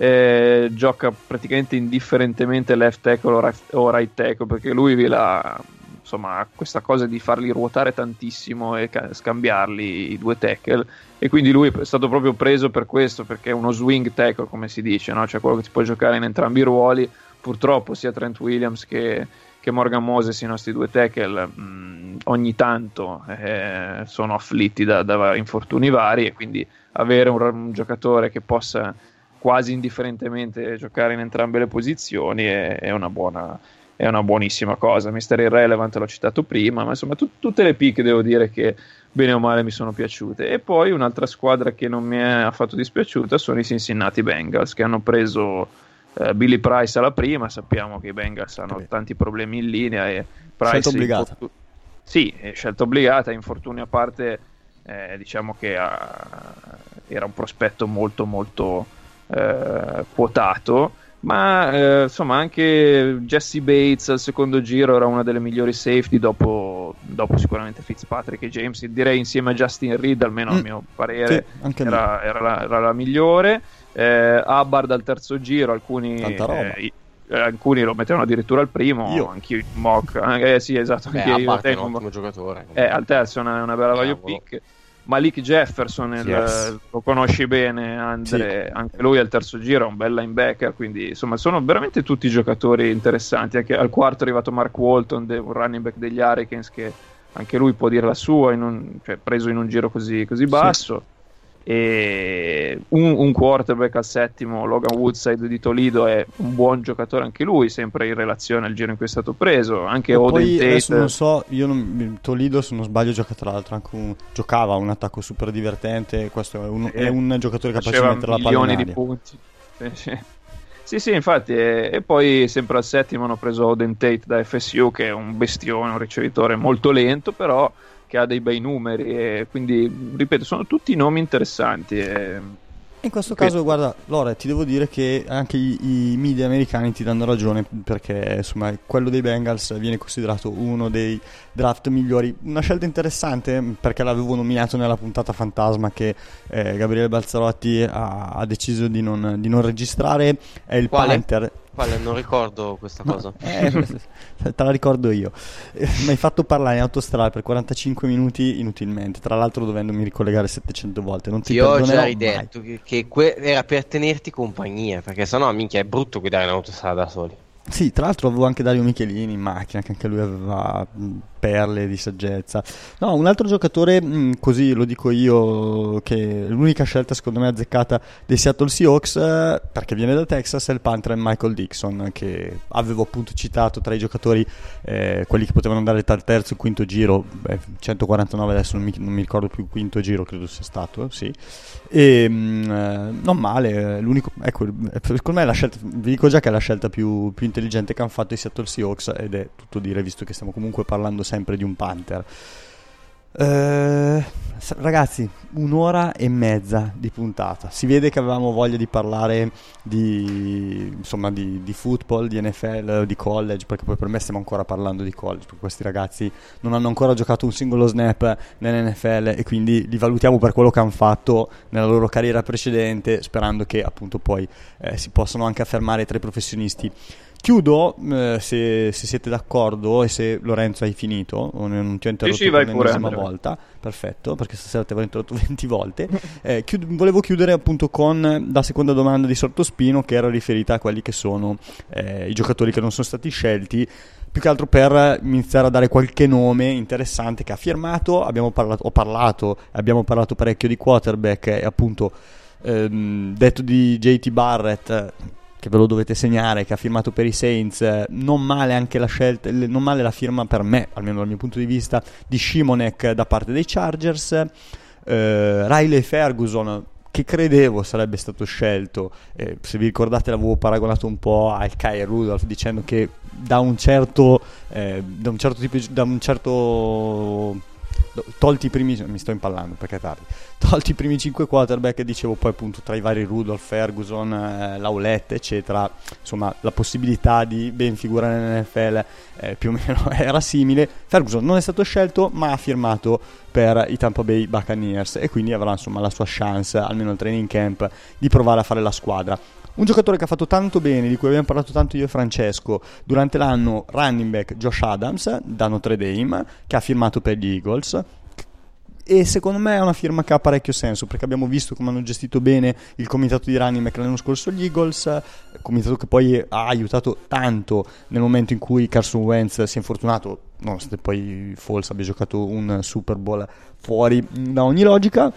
gioca praticamente indifferentemente left tackle o right tackle, perché lui insomma, questa cosa di farli ruotare tantissimo e scambiarli i due tackle, e quindi lui è stato proprio preso per questo, perché è uno swing tackle, come si dice, no? Cioè quello che ti può giocare in entrambi i ruoli. Purtroppo sia Trent Williams che Morgan Moses, i nostri due tackle, ogni tanto sono afflitti da infortuni vari, e quindi avere un giocatore che possa quasi indifferentemente giocare in entrambe le posizioni è una buonissima cosa. Mr. Irrelevant l'ho citato prima, ma insomma tutte le pick devo dire che bene o male mi sono piaciute. E poi un'altra squadra che non mi è affatto dispiaciuta sono i Cincinnati Bengals, che hanno preso Billy Price alla prima. Sappiamo che i Bengals hanno tanti problemi in linea, e Price scelta obbligata. Sì, è scelta obbligata, infortuni a parte, diciamo che era un prospetto molto molto quotato. Ma insomma anche Jesse Bates al secondo giro era una delle migliori safety, dopo sicuramente Fitzpatrick e James, direi insieme a Justin Reed, almeno a mio parere, sì, era la migliore. Hubbard al terzo giro, alcuni lo mettevano addirittura al primo, anche io in mock, sì, esatto, anche io è un ottimo giocatore, al terzo è una bella value pick. Malik Jefferson, lo conosci bene, Andre, sì. Anche lui al terzo giro è un bel linebacker, quindi insomma sono veramente tutti giocatori interessanti. Anche al quarto è arrivato Mark Walton, un running back degli Hurricanes, che anche lui può dire la sua, preso in un giro così basso. Sì. E un quarterback al settimo, Logan Woodside di Toledo, è un buon giocatore anche lui, sempre in relazione al giro in cui è stato preso. Anche Oden Tate, adesso non so, Toledo, se non sbaglio, gioca tra l'altro giocava un attacco super divertente. Questo è un giocatore capace di mettere la palla in aria. Di punti. Sì, infatti. E poi sempre al settimo hanno preso Oden Tate da FSU, che è un bestione, un ricevitore molto lento, però che ha dei bei numeri, e quindi ripeto, sono tutti nomi interessanti. In questo caso, guarda, Lore, ti devo dire che anche i media americani ti danno ragione, perché insomma quello dei Bengals viene considerato uno dei draft migliori. Una scelta interessante, perché l'avevo nominato nella puntata fantasma che Gabriele Balzarotti ha deciso di non registrare, è il Panther. Quale? Non ricordo questa cosa. Te la ricordo io. Mi hai fatto parlare in autostrada per 45 minuti inutilmente, tra l'altro dovendomi ricollegare 700 volte. Non ti perdonerò mai. Ho già detto che era per tenerti compagnia, perché sennò minchia è brutto guidare in autostrada da soli. Sì, tra l'altro avevo anche Dario Michelini in macchina, che anche lui aveva perle di saggezza. No, un altro giocatore, così lo dico io, che l'unica scelta secondo me azzeccata dei Seattle Seahawks, perché viene da Texas, è il Panther Michael Dixon, che avevo appunto citato tra i giocatori, quelli che potevano andare dal terzo e quinto giro, 149 adesso non mi ricordo più, quinto giro credo sia stato, sì. E non male, l'unico, ecco, secondo me è la scelta, vi dico già che è la scelta più intelligente che hanno fatto i Seattle Seahawks, ed è tutto dire, visto che stiamo comunque parlando sempre di un Panther. Ragazzi, 1 ora e mezza di puntata. Si vede che avevamo voglia di parlare di football, di NFL, di college, perché poi per me stiamo ancora parlando di college, perché questi ragazzi non hanno ancora giocato un singolo snap nell'NFL, e quindi li valutiamo per quello che hanno fatto nella loro carriera precedente, sperando che appunto poi si possano anche affermare tra i professionisti Chiudo, se siete d'accordo e se Lorenzo hai finito o non ti ho interrotto Sì, vai per pure, l'ennesima volta. Perfetto, perché stasera ti avevo interrotto 20 volte. Volevo chiudere appunto con la seconda domanda di Sortospino, che era riferita a quelli che sono i giocatori che non sono stati scelti, più che altro per iniziare a dare qualche nome interessante che ha firmato. Abbiamo parlato parecchio di quarterback e appunto detto di JT Barrett, che ve lo dovete segnare, che ha firmato per i Saints. Non male anche la scelta, non male la firma, per me, almeno dal mio punto di vista, di Shimonek da parte dei Chargers. Riley Ferguson, che credevo sarebbe stato scelto, se vi ricordate l'avevo paragonato un po' al Kyle Rudolph, dicendo che tolti i primi, mi sto impallando perché è tardi, tolti i primi 5 quarterback, dicevo poi appunto tra i vari Rudolph, Ferguson, Laulette eccetera, insomma la possibilità di ben figurare nell'NFL più o meno era simile. Ferguson non è stato scelto, ma ha firmato per i Tampa Bay Buccaneers e quindi avrà insomma la sua chance, almeno al training camp, di provare a fare la squadra. Un giocatore che ha fatto tanto bene, di cui abbiamo parlato tanto io e Francesco durante l'anno, running back Josh Adams da Notre Dame, che ha firmato per gli Eagles, e secondo me è una firma che ha parecchio senso, perché abbiamo visto come hanno gestito bene il comitato di running back l'anno scorso gli Eagles, comitato che poi ha aiutato tanto nel momento in cui Carson Wentz si è infortunato, nonostante poi Foles abbia giocato un Super Bowl fuori da ogni logica.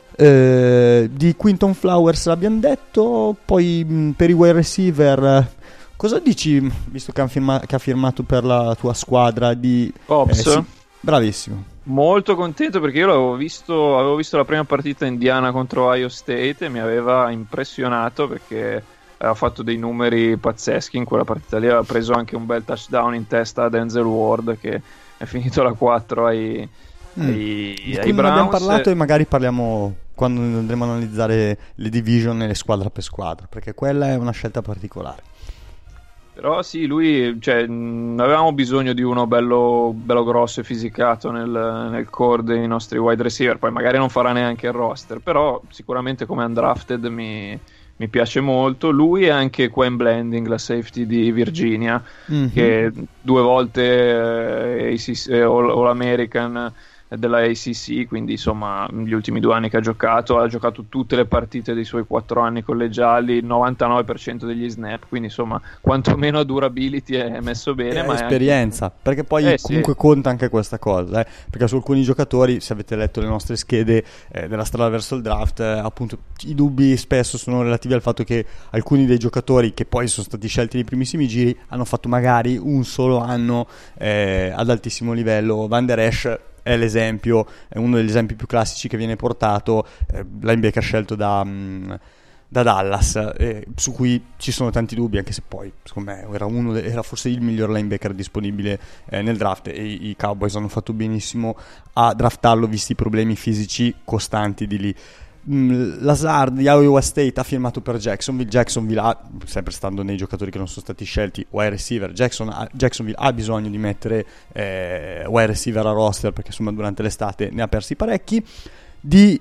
Di Quinton Flowers l'abbiamo detto. Poi per i wide receiver, cosa dici, visto che ha firmato per la tua squadra di Ops? Sì, bravissimo, molto contento perché io avevo visto la prima partita indiana contro Ohio State e mi aveva impressionato perché aveva fatto dei numeri pazzeschi in quella partita lì, aveva preso anche un bel touchdown in testa a Denzel Ward, che è finito la 4 ai Browns. Browns. Abbiamo parlato e magari parliamo quando andremo a analizzare le division e le squadra per squadra, perché quella è una scelta particolare. Però sì, lui, cioè, avevamo bisogno di uno bello grosso e fisicato nel core dei nostri wide receiver. Poi magari non farà neanche il roster, però sicuramente come undrafted mi piace molto. Lui e anche Quen Blanding, la safety di Virginia, che 2 volte All American della ACC, quindi insomma gli ultimi 2 anni che ha giocato tutte le partite dei suoi 4 anni collegiali, il 99% degli snap, quindi insomma quantomeno a durability è messo bene, ma esperienza, anche... perché poi comunque conta anche questa cosa, perché su alcuni giocatori, se avete letto le nostre schede della strada verso il draft, appunto i dubbi spesso sono relativi al fatto che alcuni dei giocatori che poi sono stati scelti nei primissimi giri hanno fatto magari un solo anno ad altissimo livello. Van Der Esch è l'esempio, è uno degli esempi più classici che viene portato, linebacker scelto da Dallas, su cui ci sono tanti dubbi, anche se poi secondo me era forse il miglior linebacker disponibile nel draft, e i Cowboys hanno fatto benissimo a draftarlo visti i problemi fisici costanti di lì. Lazard di Iowa State ha firmato per Jacksonville ha, sempre stando nei giocatori che non sono stati scelti, wide receiver. Jacksonville ha bisogno di mettere wide receiver a roster, perché insomma durante l'estate ne ha persi parecchi. Di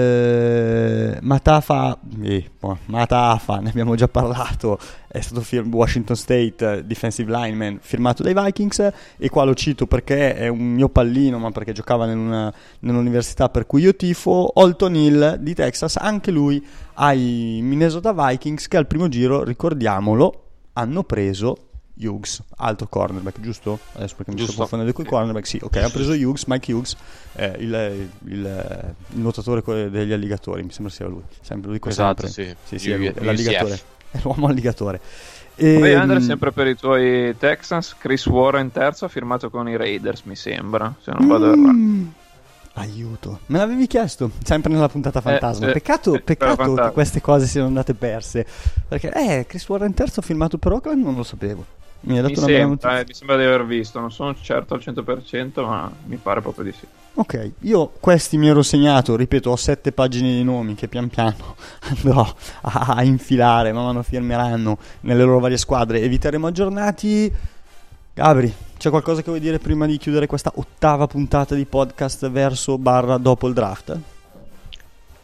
Matafa, ne abbiamo già parlato, è stato Washington State defensive lineman, firmato dai Vikings, e qua lo cito perché è un mio pallino, ma perché giocava nell'università per cui io tifo. Holton Hill di Texas, anche lui ai Minnesota Vikings, che al primo giro, ricordiamolo, hanno preso Hughes, altro cornerback, giusto? Adesso perché mi sto confondendo con i cornerback. Sì, ok, ha preso Mike Hughes, il nuotatore degli alligatori, mi sembra sia lui. Sempre, lo dico esatto, sempre. Sì, è l'alligatore, è l'uomo alligatore. Poi Andre, sempre per i tuoi Texans, Chris Warren terzo, ha firmato con i Raiders, mi sembra, se non vado errato. Aiuto, me l'avevi chiesto sempre nella puntata fantasma. Peccato che queste cose siano andate perse, perché Chris Warren terzo ha firmato per Oakland, non lo sapevo. Mi sembra di aver visto, non sono certo al 100%, ma mi pare proprio di sì. Ok, io questi mi ero segnato, ripeto, ho 7 pagine di nomi che pian piano andrò a infilare, man mano firmeranno nelle loro varie squadre e vi terremo aggiornati. Gabri, c'è qualcosa che vuoi dire prima di chiudere questa 8ª puntata di podcast dopo il draft?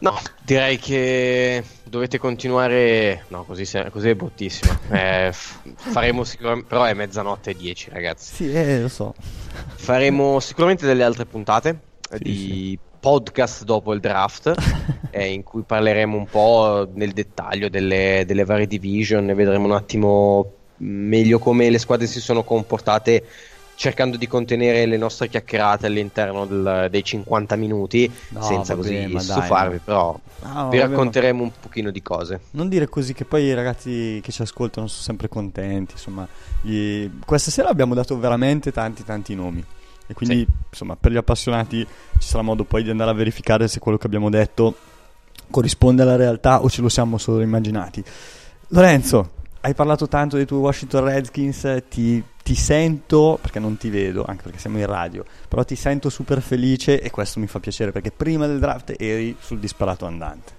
No, direi che dovete continuare. No, così è bruttissimo. Faremo sicuramente. Però è 00:10, ragazzi. Sì, lo so. Faremo sicuramente delle altre puntate Sì, di podcast dopo il draft, in cui parleremo un po' nel dettaglio delle varie division e vedremo un attimo meglio come le squadre si sono comportate, cercando di contenere le nostre chiacchierate all'interno dei 50 minuti, senza così stufarvi, però vi racconteremo un pochino di cose. Non dire così, che poi i ragazzi che ci ascoltano sono sempre contenti, insomma. Questa sera abbiamo dato veramente tanti nomi, e quindi insomma, per gli appassionati ci sarà modo poi di andare a verificare se quello che abbiamo detto corrisponde alla realtà o ce lo siamo solo immaginati. Lorenzo, hai parlato tanto dei tuoi Washington Redskins, ti sento, perché non ti vedo, anche perché siamo in radio, però ti sento super felice, e questo mi fa piacere, perché prima del draft eri sul disperato andante.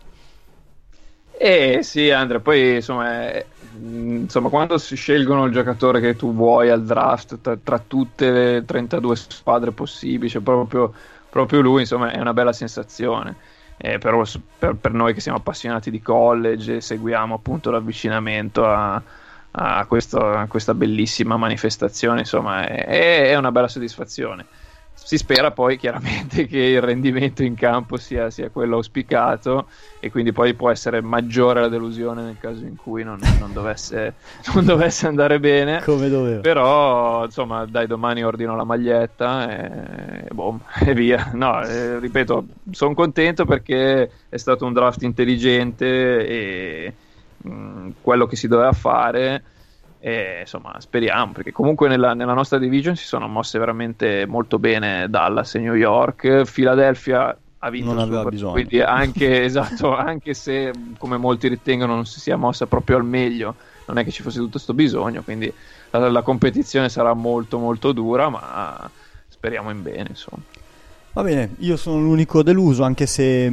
Sì, Andrea, poi insomma, quando si scelgono il giocatore che tu vuoi al draft tra tutte le 32 squadre possibili, cioè proprio lui, insomma, è una bella sensazione. Però per noi che siamo appassionati di college e seguiamo appunto l'avvicinamento a questa bellissima manifestazione, insomma, è una bella soddisfazione. Si spera poi chiaramente che il rendimento in campo sia quello auspicato, e quindi poi può essere maggiore la delusione nel caso in cui non dovesse andare bene, come doveva. Però insomma, dai, domani ordino la maglietta e via. No, ripeto, sono contento perché è stato un draft intelligente e quello che si doveva fare. E insomma, speriamo, perché comunque nella nostra division si sono mosse veramente molto bene Dallas e New York. Philadelphia ha vinto, non aveva bisogno, quindi anche anche se come molti ritengono non si sia mossa proprio al meglio, non è che ci fosse tutto questo bisogno, quindi la competizione sarà molto molto dura, ma speriamo in bene, insomma. Va bene, io sono l'unico deluso, anche se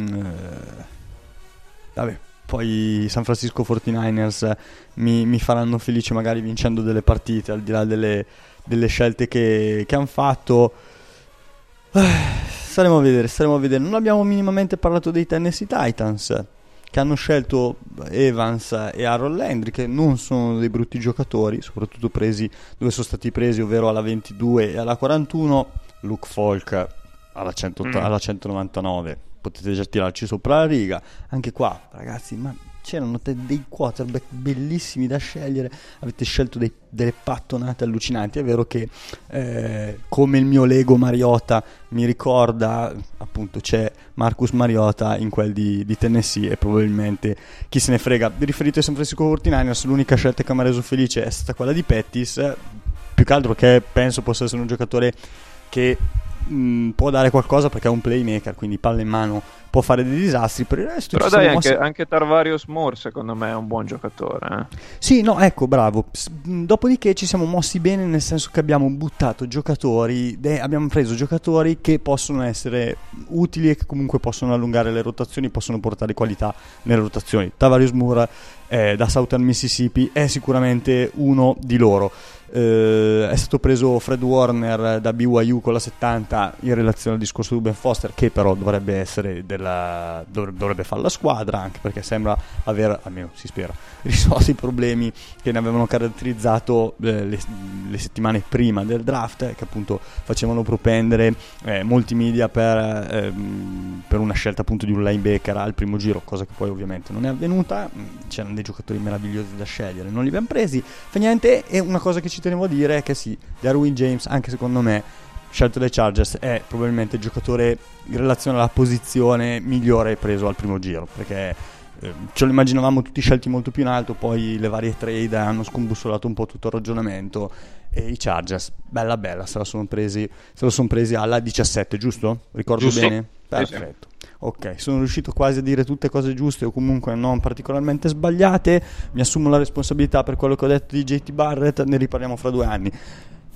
vabbè, poi i San Francisco 49ers mi faranno felice magari vincendo delle partite, al di là delle scelte che hanno fatto. Staremo a vedere. Non abbiamo minimamente parlato dei Tennessee Titans, che hanno scelto Evans e Aaron Landry, che non sono dei brutti giocatori, soprattutto presi dove sono stati presi, ovvero alla 22 e alla 41. Luke Falk alla 199, potete già tirarci sopra la riga. Anche qua, ragazzi, ma c'erano dei quarterback bellissimi da scegliere, avete scelto delle pattonate allucinanti. È vero che come il mio Lego Mariota mi ricorda, appunto, c'è Marcus Mariota in quel di Tennessee, e probabilmente chi se ne frega. Vi riferite ai San Francisco 49ers, l'unica scelta che mi ha reso felice è stata quella di Pettis, più che altro che penso possa essere un giocatore che può dare qualcosa, perché è un playmaker, quindi palla in mano può fare dei disastri. Per il resto però dai, anche Tarvarius Moore secondo me è un buon giocatore, Sì, no, ecco, bravo. Dopodiché ci siamo mossi bene, nel senso che abbiamo buttato giocatori, abbiamo preso giocatori che possono essere utili e che comunque possono allungare le rotazioni, possono portare qualità nelle rotazioni. Tarvarius Moore da Southern Mississippi è sicuramente uno di loro. È stato preso Fred Warner da BYU con la 70, in relazione al discorso di Ben Foster, che però dovrebbe essere dovrebbe fare la squadra, anche perché sembra aver, almeno si spera, risolto i problemi che ne avevano caratterizzato le settimane prima del draft, che appunto facevano propendere molti media per una scelta appunto di un linebacker al primo giro, cosa che poi ovviamente non è avvenuta. C'erano dei giocatori meravigliosi da scegliere, non li abbiamo presi, fa niente. E una cosa che ci tenevo a dire è che sì, Derwin James, anche secondo me scelto dai Chargers, è probabilmente il giocatore in relazione alla posizione migliore preso al primo giro, perché ce lo immaginavamo tutti scelti molto più in alto, poi le varie trade hanno scombussolato un po' tutto il ragionamento, e i Chargers bella se lo sono presi alla 17, giusto? Ricordo giusto. Bene? Perfetto. Ok, sono riuscito quasi a dire tutte cose giuste, o comunque non particolarmente sbagliate. Mi assumo la responsabilità per quello che ho detto di JT Barrett, ne riparliamo fra 2 anni.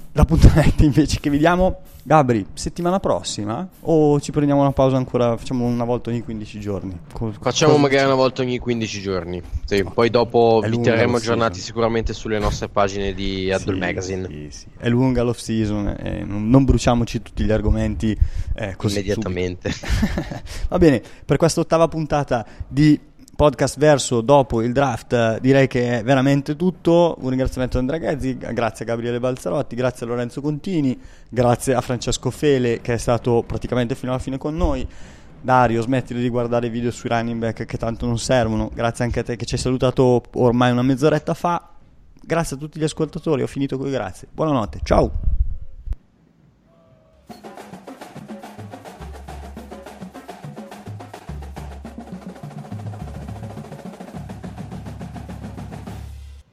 l'appuntamento invece che vediamo, Gabri, settimana prossima o ci prendiamo una pausa ancora, facciamo una volta ogni 15 giorni? Facciamo magari una volta ogni 15 giorni. Sì, poi dopo vi terremo aggiornati season. Sicuramente sulle nostre pagine di Adult Magazine. Sì. È lunga l'off season, non bruciamoci tutti gli argomenti così Immediatamente. Va bene, per questa ottava puntata di Podcast Verso dopo il draft direi che è veramente tutto. Un ringraziamento a Andrea Ghezzi, grazie a Gabriele Balzarotti, grazie a Lorenzo Contini, grazie a Francesco Fele che è stato praticamente fino alla fine con noi. Dario, smettili di guardare i video sui running back che tanto non servono. Grazie anche a te che ci hai salutato ormai una mezz'oretta fa. Grazie a tutti gli ascoltatori, ho finito con i grazie. Buonanotte, ciao.